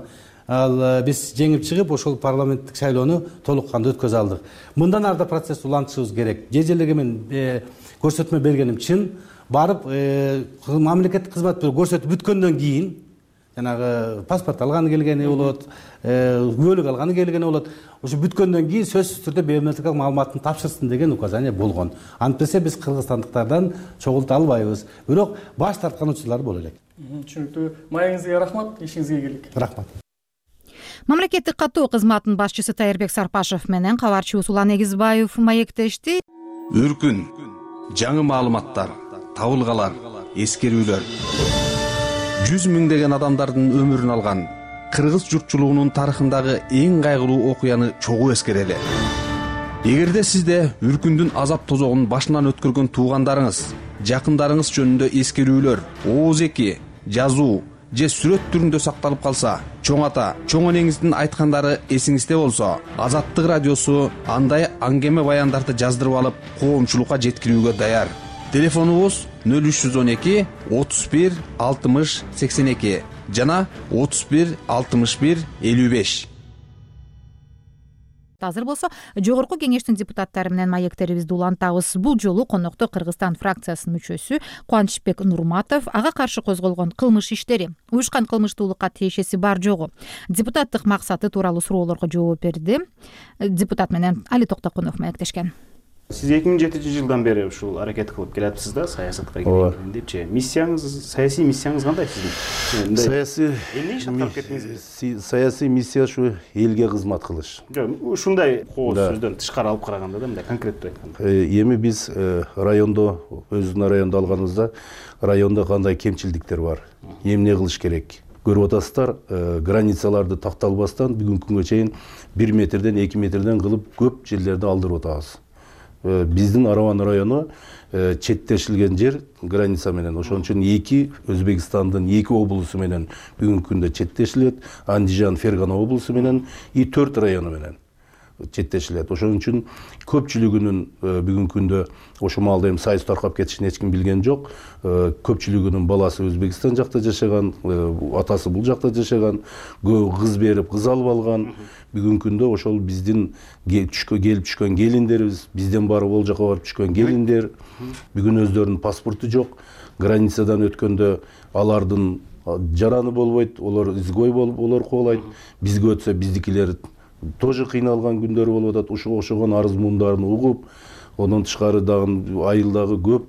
S20: биз жеңип чыгып, ошол парламенттик шайлоону толук кандуу өткөзө алдык. Мындан ары да процессти улантышыбыз керек. Жерлерге мен көрсөтмө бергеним чын. Барып мамлекеттик кызмат көрсөтүп бүткөндөн кийин жанагы паспорт алганы келгени болот, күбөлүк алганы келгени болот. Ошо бүткөндөн кийин сөзсүз түрдө биометрикалык маалыматын тапшырсын деген указание болгон. Антпесе биз кыргызстандыктардан чогулта албайбыз. Бирок баш тарткан учурлар боло элек.
S19: Түшүнүктүү. Маегиңизге рахмат, ишиңизге ийгилик.
S20: Рахмат.
S18: Мамлекеттик каттоо кызматынын башчысы Тайырбек Сарпашев менен кабарчыбыз Улан Эгизбаев маектешти.
S11: Үркүн, жаңы маалыматтар, табылгалар, эскерүүлөр. 100 миңдеген адамдардын өмүрүн алган кыргыз журтчулугунун тарыхындагы эң кайгылуу окуяны чогуу эскерели. Эгерде сизде үркүндүн азап тозогун башынан өткөргөн туугандарыңыз, жакындарыңыз жөнүндө эскерүүлөр, ооз-эки, жазуу же сүрөт түрүндө сакталып калса, чоң ата, чоң энеңиздин айткандары эсиңизде болсо, Азаттык радиосу андай аңгеме баяндарды жаздырып алып, коомчулукка жеткирүүгө даяр. Телефонубуз 0312 31 60 82 жана 31 61 55.
S18: Азыр болсо жогорку кеңештин депутаттары менен маектерибизди улантабыз. Бул жолу конокто Кыргызстан фракциясынын мүчөсү Кубанычбек Нурматов ага каршы козголгон кылмыш иштери, уюшкан кылмыштуулукка тиешеси бар жогу, депутаттык максаты тууралуу суроолорго жооп берди. Депутат менен Али Токтокунов маектешкен.
S21: Сиз 2007-жылдан бери ушул аракет кылып келатсыз да, саясатка киргенден депчи. Миссияңыз, саясий миссияңыз кандай сиздин?
S22: Саясий миссия ушу элге кызмат кылыш.
S21: Ушундай кооз сөздөн тышкары алып караганда да, мындай конкреттүү айтканда.
S22: Эми биз райондо, өзүнүн райондо алганыбызда, райондо кандай кемчилдиктер бар, эмне кылыш керек? Көрүп атасыздар, границаларды такталбастан бүгүнкү күнгө чейин 1 метрден 2 метрден кылып көп жерлерди алдырып атабыз. Биздин Араван району четтешилген жер граница менен. Ошон үчүн Өзбекстандын 2 облусу менен бүгүнкү күндө четтешилет, Андижан, Фергана облусу менен 4 району менен четтешилет. Ошон үчүн көпчүлүгүнүн бүгүнкү күндө ошо маалда эми сайыс таркап кетишин эч ким билген жок. Көпчүлүгүнүн баласы Өзбекстан жакта жашаган, атасы бул жакта жашаган, кыз берип, кыз алып алган. Бүгүнкү күндө ошол биздин келип түшкөн келиндерибиз, бизден барып ол жака барып түшкөн келиндер, бүгүн өздөрүнүн паспорту жок. Границадан өткөндө алардын жараны болбойт, олар изгой болуп, олар кубалайт. Бизге өтсө биздикилер тоже кыйналган күндөрү болуп атат. Ошогон арыз мундарын угуп, онун тышкары дагы айылдагы көп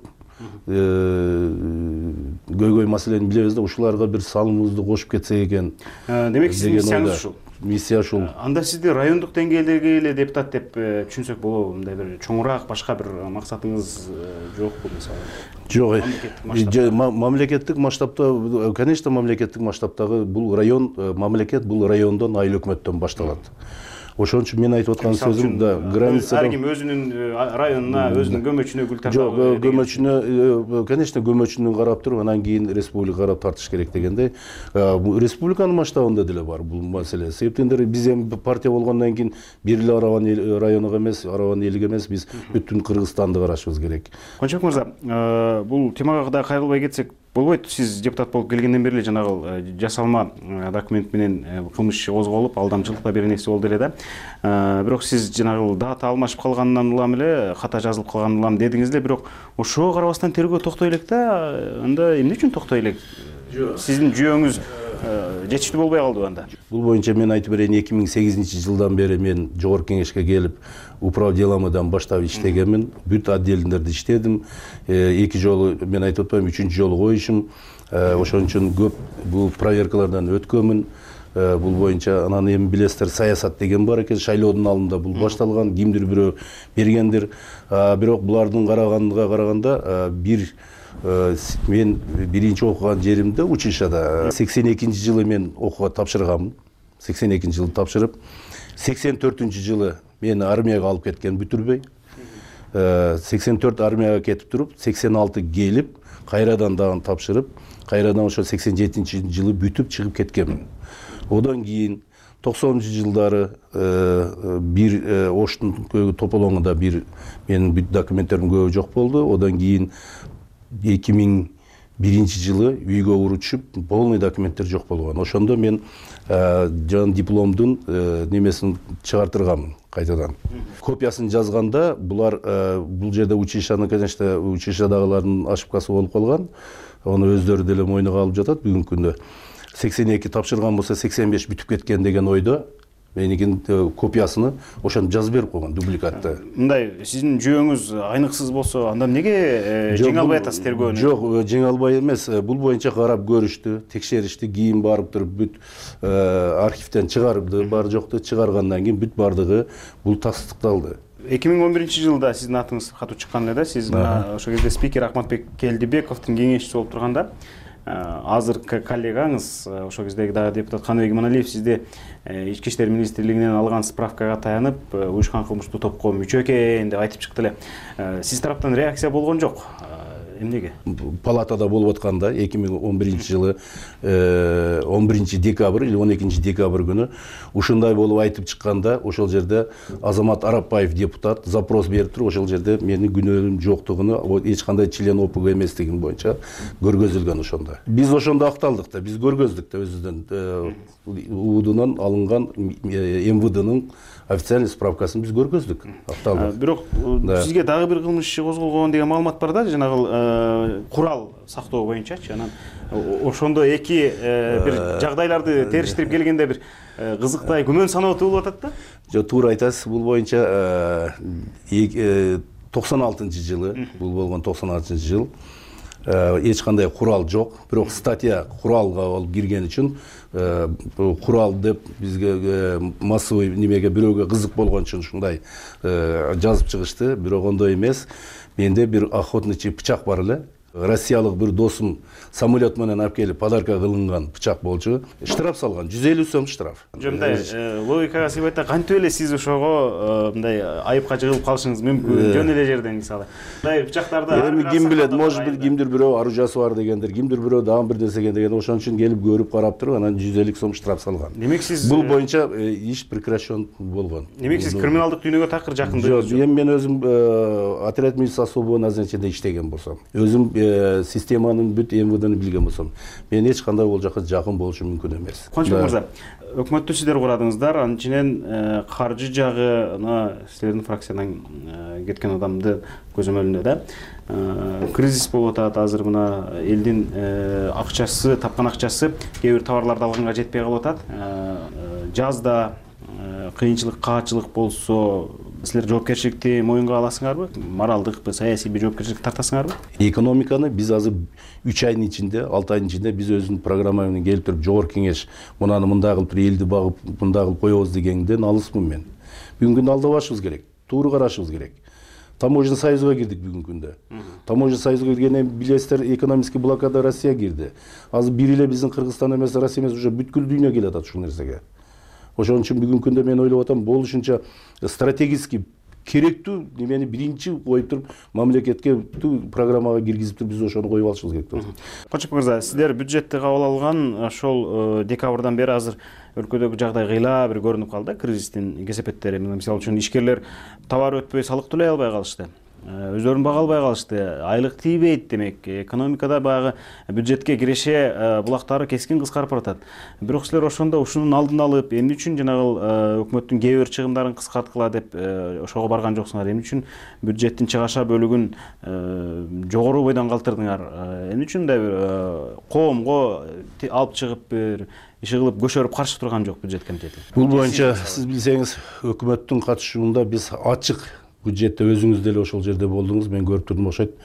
S22: көйгөй маселени билебиз да, ушуларга бир салымыбызды кошуп кетсек экен.
S21: Демек сиздин миссияңыз ушул.
S22: Миссия ушул.
S21: Анда сизди райондук деңгээлдеги эле депутат деп түшүнсөк болобу? Мындай бир чоңураак башка бир максатыңыз жокпу мисалы?
S22: Жок. Мамлекеттик масштабта, конечно, мамлекеттик масштабтагы бул район, мамлекет бул райондон, айыл өкмөттөн башталат. Ошон үчүн мен айтып аткан сөзүм да, границадан
S21: ар ким өзүнүн районуна, өзүнүн көмөчүнө гүл тартып.
S22: Жок, көмөчүнө, конечно, көмөчүнү карап туруп, анан кийин республика карап тартыш керек дегенде, республиканын масштабында деле бар бул маселе. Себептен биз эми партия болгондон кийин бир эле Араван районуга эмес, Араван элиге эмес, биз бүткүл Кыргызстанды карашыбыз керек.
S21: Кончок мырза, бул темага да кайрылбай кетсек болбойт. Сиз депутат болуп келгенден бери эле жанагы жасалма документ менен кылмыш иши козголуп, алдамчылыкта бир нерсе болду эле да. Бирок сиз жанагы дата алмашып калганынан улам эле, ката жазылып калганынан улам дедиңиз эле, бирок ошого карабастан тергөө токтой элек да. Анда эмне үчүн токтой элек? Сиздин жүйөңүз жетиштүү болбой калдыбы анда?
S22: Бул боюнча мен айтып берейин, 2008-жылдан бери мен жогорку кеңешке келип, управ деламадан баштап иштегенмин. Бүт отделдерде иштедим. 2 жолу мен айтып атпайм, 3-чү жолу коюшум. Ошон үчүн көп бул проверкалардан өткөнмүн. Бул боюнча анан эми билесиздер, саясат деген бар экен, шайлоодун алдында бул башталган, кимдир бирөө бергендир. Бирок булардын караганда мен биринчи окуган жеримде училищада 82-жылы мен окууга тапшырганмын. 82-жылы тапшырып, 84-жылы мени армияга алып кеткен бүтүрбөй. 84 армияга кетип туруп, 86 келип, кайрадан дагы тапшырып, кайрадан ошо 87-жылы бүтүп чыгып кеткенмин. Одан кийин 90-жылдары бир Оштун тополоңунда бир менин бүт документтерим көбү жок болду. Одан кийин 2001-жылы үйгө урутушуп, полный документтер жок болгон. Ошондо мен жан дипломдун немесин чыгартырганмын кайтадан. Копиясын жазганда булар бул жерде училищаны, конечно, училищадагылардын ошибкасы болуп калган. Аны өздөрү деле мойнуга алып жатат бүгүнкү күндө. 82 тапшырган болсо 85 бүтүп кеткен деген ойдо. Меникин копиясыны ошентип жазып берип койгон, дубликатты.
S21: Мындай сиздин жүйөңүз айныксыз болсо, анда эмнеге жеңе албай атасыз тергөөнү?
S22: Жок, жеңе албай эмес. Бул боюнча карап көрүштү, текшеришти, кийин барып туруп бүт архивден чыгарды, бар жокту чыгаргандан кийин бүт бардыгы бул тастыкталды.
S21: 2011-жылда сиздин атыңыз катуу чыккан эле да. Сиз ошол кезде спикер Акматбек Келдибековдун кеңешчиси болуп турганда, азыркы коллегаңыз, ошол кездеги дагы депутат Каныбек Иманалиев сизди Ички иштер министрлигинен алган справкага таянып, уюшкан кылмыштуу топко мүчө экен деп айтып чыкты эле. Сиз тараптан реакция болгон жок. Эмнеге?
S22: Палатада болуп атканда 2011 жылы 11 декабрь или 12 декабрь күнү ушундай болуп айтып чыкканда, ошол жерде Азамат Арапбаев депутат запрос берип туруп, ошол жерде менин күнөөлүм жоктугуну, эч кандай член ОПГ эместигим боюнча көргөзүлгөн ошондо. Биз ошондо акталдык да, биз көргөздүк да өзүбүздөн УУДунан алынган МВДнын официальный справкасын биз көргөздүк, акталдык.
S21: Бирок сизге дагы бир кылмыш иши козголгон деген маалымат бар да, жанагы курал сактоо боюнчачы. Анан ошондо эки бир жагдайларды териштирип келгенде бир кызыктай күмөн саноо туулуп атат да?
S22: Жок, туура айтасыз. Бул боюнча 96 жылы, бул болгон 96 жыл. Эч кандай курал жок, бирок статья куралга алып кирген үчүн курал деп бизге массовый немеге бирөөгө кызык болгон үчүн ушундай жазып чыгышты. Бирок ондой эмес. Менде бир охотничий бычак бар эле. Россиялык бир досум самолет менен алып келип подарка кылынган бычак болчу. Штраф салган, 150 сом штраф.
S21: Мындай логикага сыйбайт да, кантип эле сиз ошого мындай айыпка жыгылып калышыңыз мүмкүн? Жөн эле жерден мисалы. Мындай бычактарды
S22: эми ким билет, может быть, кимдир бирөө оружиясы бар дегендер, кимдир бирөө дагы бир нерсе деген, ошон үчүн келип көрүп карап туруп, анан 150 сом штраф салган.
S21: Демек сиз
S22: бул боюнча иш прекращен болгон.
S21: Демек сиз криминалдык дүйнөгө такыр жакындыгыңыз
S22: жок. Эми мен өзүм отряд милиция особого назначения иштеген болсом, өзүм системанын бүт МВДны билген болсом, мен эч кандай ол жака жакын болушум мүмкүн эмес.
S21: Кончок мырза, өкмөттү сиздер курадыңыздар, анын ичинен каржы жагына силердин фракциядан кеткен адамды көзөмөлүндө да кризис болуп атат. Азыр мына элдин акчасы, тапкан акчасы кээ бир товарларды алганга жетпей калып атат. Жазда кыйынчылык, каачылык болсо, силер жоопкерчиликти моюнга аласыңарбы? Моралдык, саясий бир жоопкерчилик тартасыңарбы?
S22: Экономиканы биз азыр 3 айдын ичинде, 6 айдын ичинде биз өзүнүн программа менен келип туруп, жогорку кеңеш мунаны мындай кылып элди багып, мындай кылып коебуз дегенден алысмын мен. Бүгүнкү күндө алдабашыбыз керек, туура карашыбыз керек. Таможенный союзга кирдик бүгүнкү күндө. Таможенный союзга киргенден билесиздер, экономический блокада Россия кирди. Азыр бир эле биздин Кыргызстан эмес, Россия эмес, уже бүткүл дүйнө келип атат ушул нерсеге. Ошон үчүн бүгүнкү күндө мен ойлоп атам, болушунча стратегический керектүү немени биринчи коюп туруп, мамлекетке программага киргизип туруп, биз ошону коюп алышыбыз керек.
S21: Кончок мырза, сиздер бюджетти кабыл алган ошол декабрдан бери азыр өлкөдөгү жагдай кыйла бир көрүнүп калды, кризистин кесепеттери. Мисалы үчүн ишкерлер товар өтпөй салык төлөй албай калышты. Өздөрүн бага албай калышты. Айлык тийбейт, демек экономикада баягы бюджетке киреше булактары кескин кыскарып баратат. Бирок силер ошондо ушунун алдын алып, эмне үчүн жанагы өкмөттүн кээ бир чыгымдарын кыскарткыла деп ошого барган жоксуңар? Эмне үчүн бюджеттин чыгаша бөлүгүн жогору бойдон калтырдыңар? Эмне үчүн да бир коомго алып чыгып бир иши кылып көшөрүп каршы турган жок бюджет комитети?
S22: Бул боюнча сиз билсеңиз, өкмөттүн катышуунда биз ачык бюджетте өзүңүз деле ошол жерде болдуңуз, мен көрүп турдум, окшойт.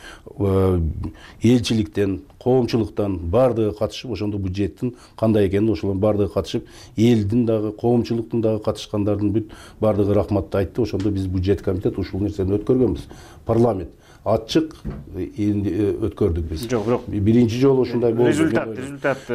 S22: Элчиликтен, коомчулуктан баардыгы катышып, ошондо бюджеттин кандай экенин ошолордун баардыгы катышып, элдин дагы, коомчулуктун дагы катышкандардын бүт баардыгы рахматты айтты. Ошондо биз бюджет комитет ушул нерсени өткөргөнбүз. Парламент ачык өткөрдүк биз.
S21: Жок, бирок
S22: биринчи жолу ушундай болду.
S21: Результат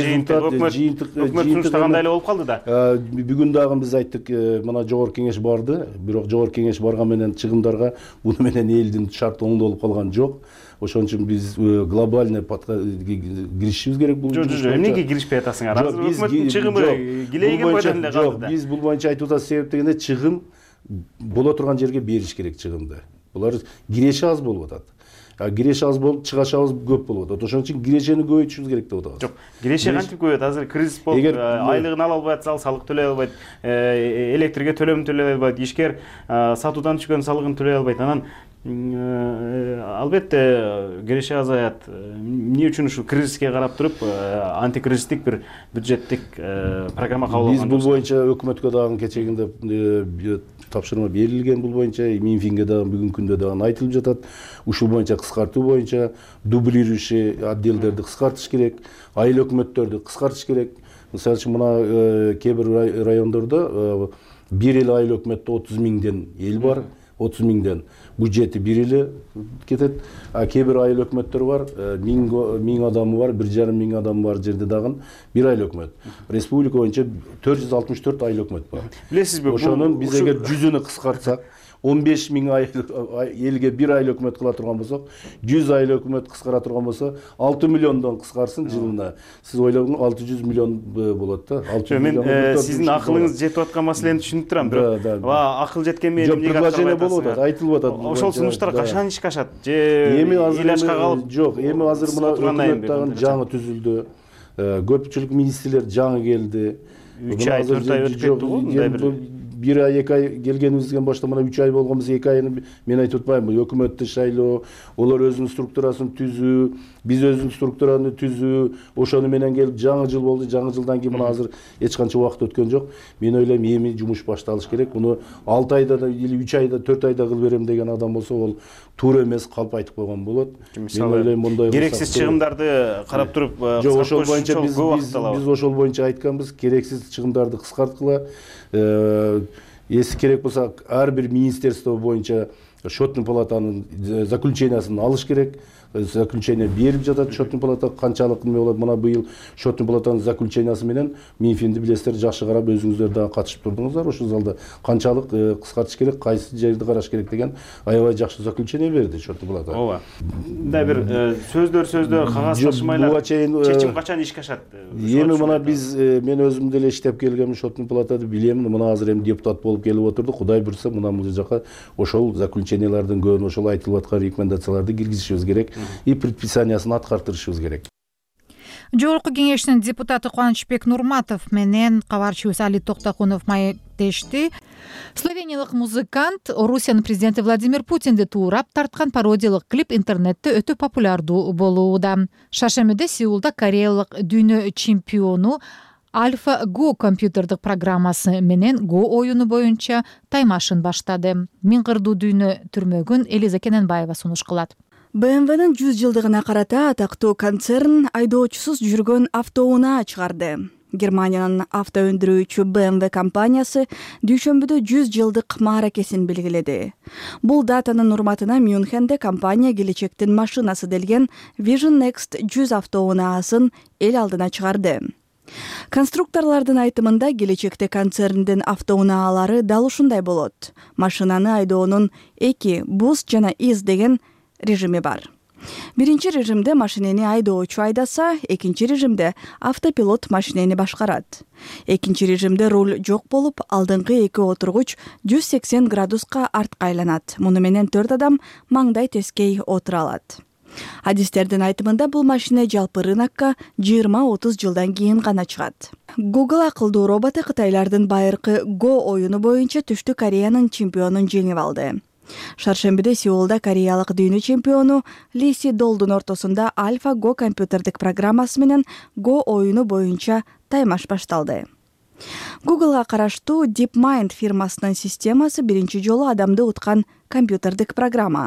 S21: өкмөт сунуштагандай эле болуп калды да.
S22: Бүгүн дагы биз айттык, мына жогорку кеңеш барды, бирок жогорку кеңеш барган менен чыгымдарга буну менен элдин шарты оңдолуп калган жок. Ошон үчүн биз глобальный киришибиз керек бул.
S21: Жок, эмнеге киришпей атасыңар? Азыр өкмөттүн чыгымы килейген бойдон эле калды да.
S22: Биз бул боюнча айтып атабыз, себеп дегенде чыгым боло турган жерге бериш керек чыгымды. Булар киреши аз болуп атат. Киреши аз болуп, чыгашыбыз көп болуп атат. Ошон үчүн кирешени көбөйтүшүбүз керек деп атабыз.
S21: Жок, киреше кантип көбөйөт? Азыр кризис болуп, айлыгын ала албай атса, салык төлөй албайт, электрге төлөмүн төлөй албайт, ишкер сатуудан түшкөн салыгын төлөй албайт. Анан албетте киреше азаят. Эмне үчүн ушу кризиске карап туруп антикризистик бир бюджеттик программа кабыл алган?
S22: Биз бул боюнча өкмөткө дагы кечегинде тапшырма берилген, бул боюнча Минфинге дагы бүгүнкү күндө дагы айтылып жатат. Ушул боюнча кыскартуу боюнча дублирующий отделдерди кыскартыш керек, айыл өкмөттөрдү кыскартыш керек. Мисалы үчүн мына кээ бир райондордо бир эле айыл өкмөттө 30 миңден эл бар, 30 миңден бюджети бир эле кетет. Кээ бир айыл өкмөттөр бар, 1000 адамы бар, 1,5 миң адамы бар жерде дагы бир айыл өкмөт. Республика боюнча 464 айыл өкмөт бар.
S21: Билесизби,
S22: ошонун биз эгер 100-үнү кыскартсак, 15 миң элге 1 айлы өкмөт кыла турган болсок, 100 айлы өкмөт кыскара турган болсо, 6 миллиондон кыскарсын жылына. Сиз ойлогоңуз 600 миллион болот да.
S21: Мен сиздин акылыңыз жетип аткан маселени түшүнүп турам, бирок акыл жеткен менен эмнеге
S22: предложение болуп атат, айтылып атат.
S21: Ошол сунуштар качан ишке ашат? Же илашка калып?
S22: Жок, эми азыр мына өкмөт дагы жаңы түзүлдү. Көпчүлүк министрлер жаңы келди.
S21: 3 ай 4 ай өтүп кетти го, мындай бир
S22: 1 ай 2 ай келгенибизден баштап мына 3 ай болгонбуз, 2 айын мен айтып атпайм. Өкмөттү шайлоо, олар өзүнүн структурасын түзүү, биз өзүнүн структураны түзүү, ошону менен келип жаңы жыл болду. Жаңы жылдан кийин мына азыр эч канча убакыт өткөн жок. Мен ойлойм эми жумуш башталыш керек. Муну 6 айда да или 3 айда, 4 айда кылып берем деген адам болсо, ол туура эмес, калп айтып койгон болот.
S21: Мен ойлойм мындай керексиз чыгымдарды карап туруп,
S22: жок, ошол боюнча биз ошол боюнча айтканбыз, керексиз чыгымдарды кыскарткыла. Если керек болса, ар бир министерство боюнча счетный палатанын заключениясын алыш керек. Заключение берип жатат счетный палата, канчалык неме болот. Мына быйыл счетный палатанын заключениясы менен Минфинди билесиздер, жакшы карап өзүңүздөр дагы катышып турдуңуздар ошол залда. Канчалык кыскартыш керек, кайсы жерди караш керек деген аябай жакшы заключение берди счетный палата.
S21: Ооба. Мындай бир сөздөр кагаздаштырмайлар чечим качан ишке ашат?
S22: Эми мына биз мен өзүм деле иштеп келгем счетный палатада билем. Мына азыр эми депутат болуп келип отурдук. Кудай буйрса мына бул жака ошол заключениялардын көбүн, ошол айтылып аткан рекомендацияларды киргизишибиз керек. И предписаниясын аткартырышыбыз керек.
S18: Жогорку кеңештин депутаты Кубанычбек Нурматов менен кабарчыбыз Али Токтокунов маектешти. Словениялык музыкант Орусиянын президенти Владимир Путинди туурап тарткан пародиялык клип интернетте өтө популярдуу болууда. Шаршембиде Сеулда кореялык дүйнө чемпиону Альфа Го компьютердик программасы менен Го оюну боюнча таймашын баштады. Миңгырдуу дүйнө түрмөгүн Элиза Кененбаева сунуш кылат.
S2: БМВнын 100 жылдыгына карата атактуу концерн айдоочусуз жүргөн автоунаа чыгарды. Германиянын авто өндүрүүчү BMW компаниясы дүйшөмбүдө 100 жылдык мааракесин белгиледи. Бул датанын урматына Мюнхенде компания келечектин машинасы делген Vision Next 100 автоунаасын эл алдына чыгарды. Конструкторлордун айтымында келечекте концерндин автоунаалары дал ушундай болот. Машинаны айдоонун 2 bus жана из деген режими бар. Биринчи режимде машинени айдоочу айдаса, экинчи режимде автопилот машинени башкарат. Экинчи режимде руль жок болуп, алдыңкы 2 отургуч 180 градуска артка айланат. Муну менен 4 адам маңдай тескей отура алат. Адистердин айтымында бул машина жалпы рынокко 20-30 жылдан кийин гана чыгат. Google акылдуу роботу кытайлардын байыркы Go оюну боюнча Түштүк Кореянын чемпионун жеңип алды. Шаршембиде Сеулда кореялык дүйнө чемпиону Ли Си Долдун ортосунда Альфа Го компьютердик программасы менен Go оюну боюнча таймаш башталды. Googleга караштуу DeepMind фирмасынын системасы биринчи жолу адамды уткан компьютердик программа.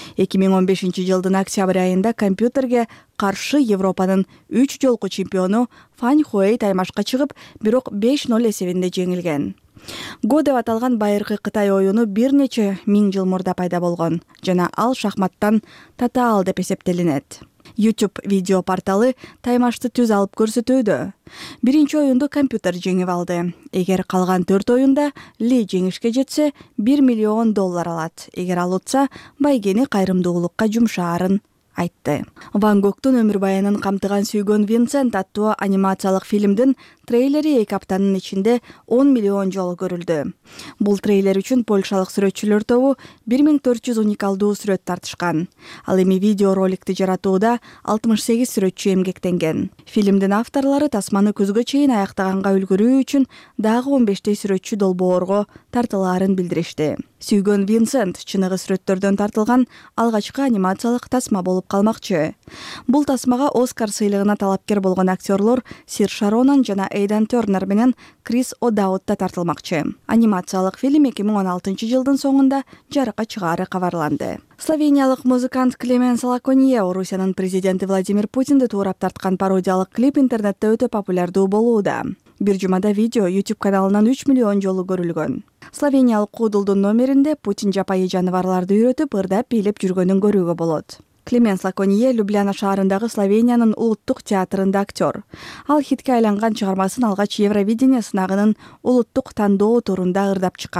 S2: 2015 жылдын октябрь айында компьютерге каршы Европанын 3 жолку чемпиону Фан Хуэй таймашка чыгып, бирок 5-0 эсебинде жеңилген. Го деп аталган байыркы Кытай оюну бир нече миң жыл мурда пайда болгон жана ал шахматтан татаал деп эсептелинет. YouTube видео порталы таймашты түз алып көрсөтүүдө. Биринчи оюнду компьютер жеңип алды. Эгер калган 4 оюнда Ли жеңишке жетсе, $1 миллион алат. Эгер ал утса, байгени кайрымдуулукка жумшаарын айтты. Ван Гогтун өмүр баянын камтыган Сүйгөн Винсент аттуу анимациялык фильмдин трейлери 2 аптанын ичинде 10 миллион жолу көрүлдү. Бул трейлер үчүн польшалык сүрөтчүлөр тобу 1400 уникалдуу сүрөт тартышкан. Ал эми видео роликти жаратууда 68 сүрөтчү эмгектенген. Фильмдин авторлору тасманы күзгө чейин аяктаганга үлгүрүү үчүн дагы 15 сүрөтчү долбоорго тартылаарын билдиришти. Сүйгөн Винсент чыныгы сүрөттөрдөн тартылган алгачкы анимациялык тасма болуп калмакчы. Бул тасмага Оскар сыйлыгына талапкер болгон актерлор Сир Шаронан жана Эйдан Тернер менен Крис О'Даут да тартылмакчы. Анимациялык фильм 2016 жылдын соңунда жарыкка чыгаары кабарланды. Словениялык музыкант Клемен Салаконье Орусиянын президенти Владимир Путинди туурап тарткан пародиялык клип интернетте өтө популярдуу болууда. Бир жумада видео YouTube каналынан 3 миллион жолу көрүлгөн. Словениялык куудулдун номеринде Путин жапайы жаныбарларды үйрөтүп, ырдап бийлеп жүргөнүн көрүүгө болот. Клемен Салаконье Любляна шаарындагы Словениянын улуттук театрында актер. Ал хитке айланган чыгармасын алгач Евровидение сынагынын улуттук тандоо турунда ырдап чыккан.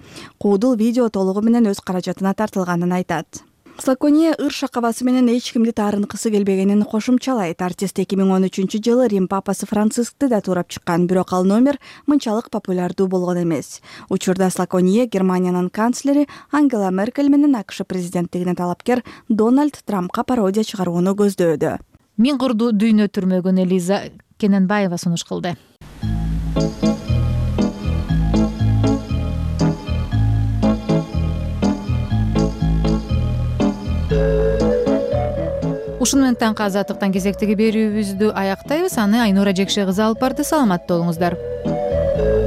S2: Куудул видео толугу менен өз каражатына тартылганын айтат. Слакония ыр шакабасы менен эч кимди таарынкысы келбегенин кошумчалайт. Артист 2013-жылы Рим папасы Францискти да туурап чыккан, бирок ал номер мынчалык популярдуу болгон эмес. Учурда Слакония Германиянын канцлери Ангела Меркель менен АКШ президенттигине талапкер Дональд Трампка пародия чыгарууну көздөдө.
S18: Миң курду дүйнө түрмөгөн Элиза Кененбаева сунуш кылды. Ушуну менен таңкы азаттыктан кезектеги берүүбүздү аяктайбыз. Аны Айнура Жекше кызы алып барды. Саламатта болуңуздар.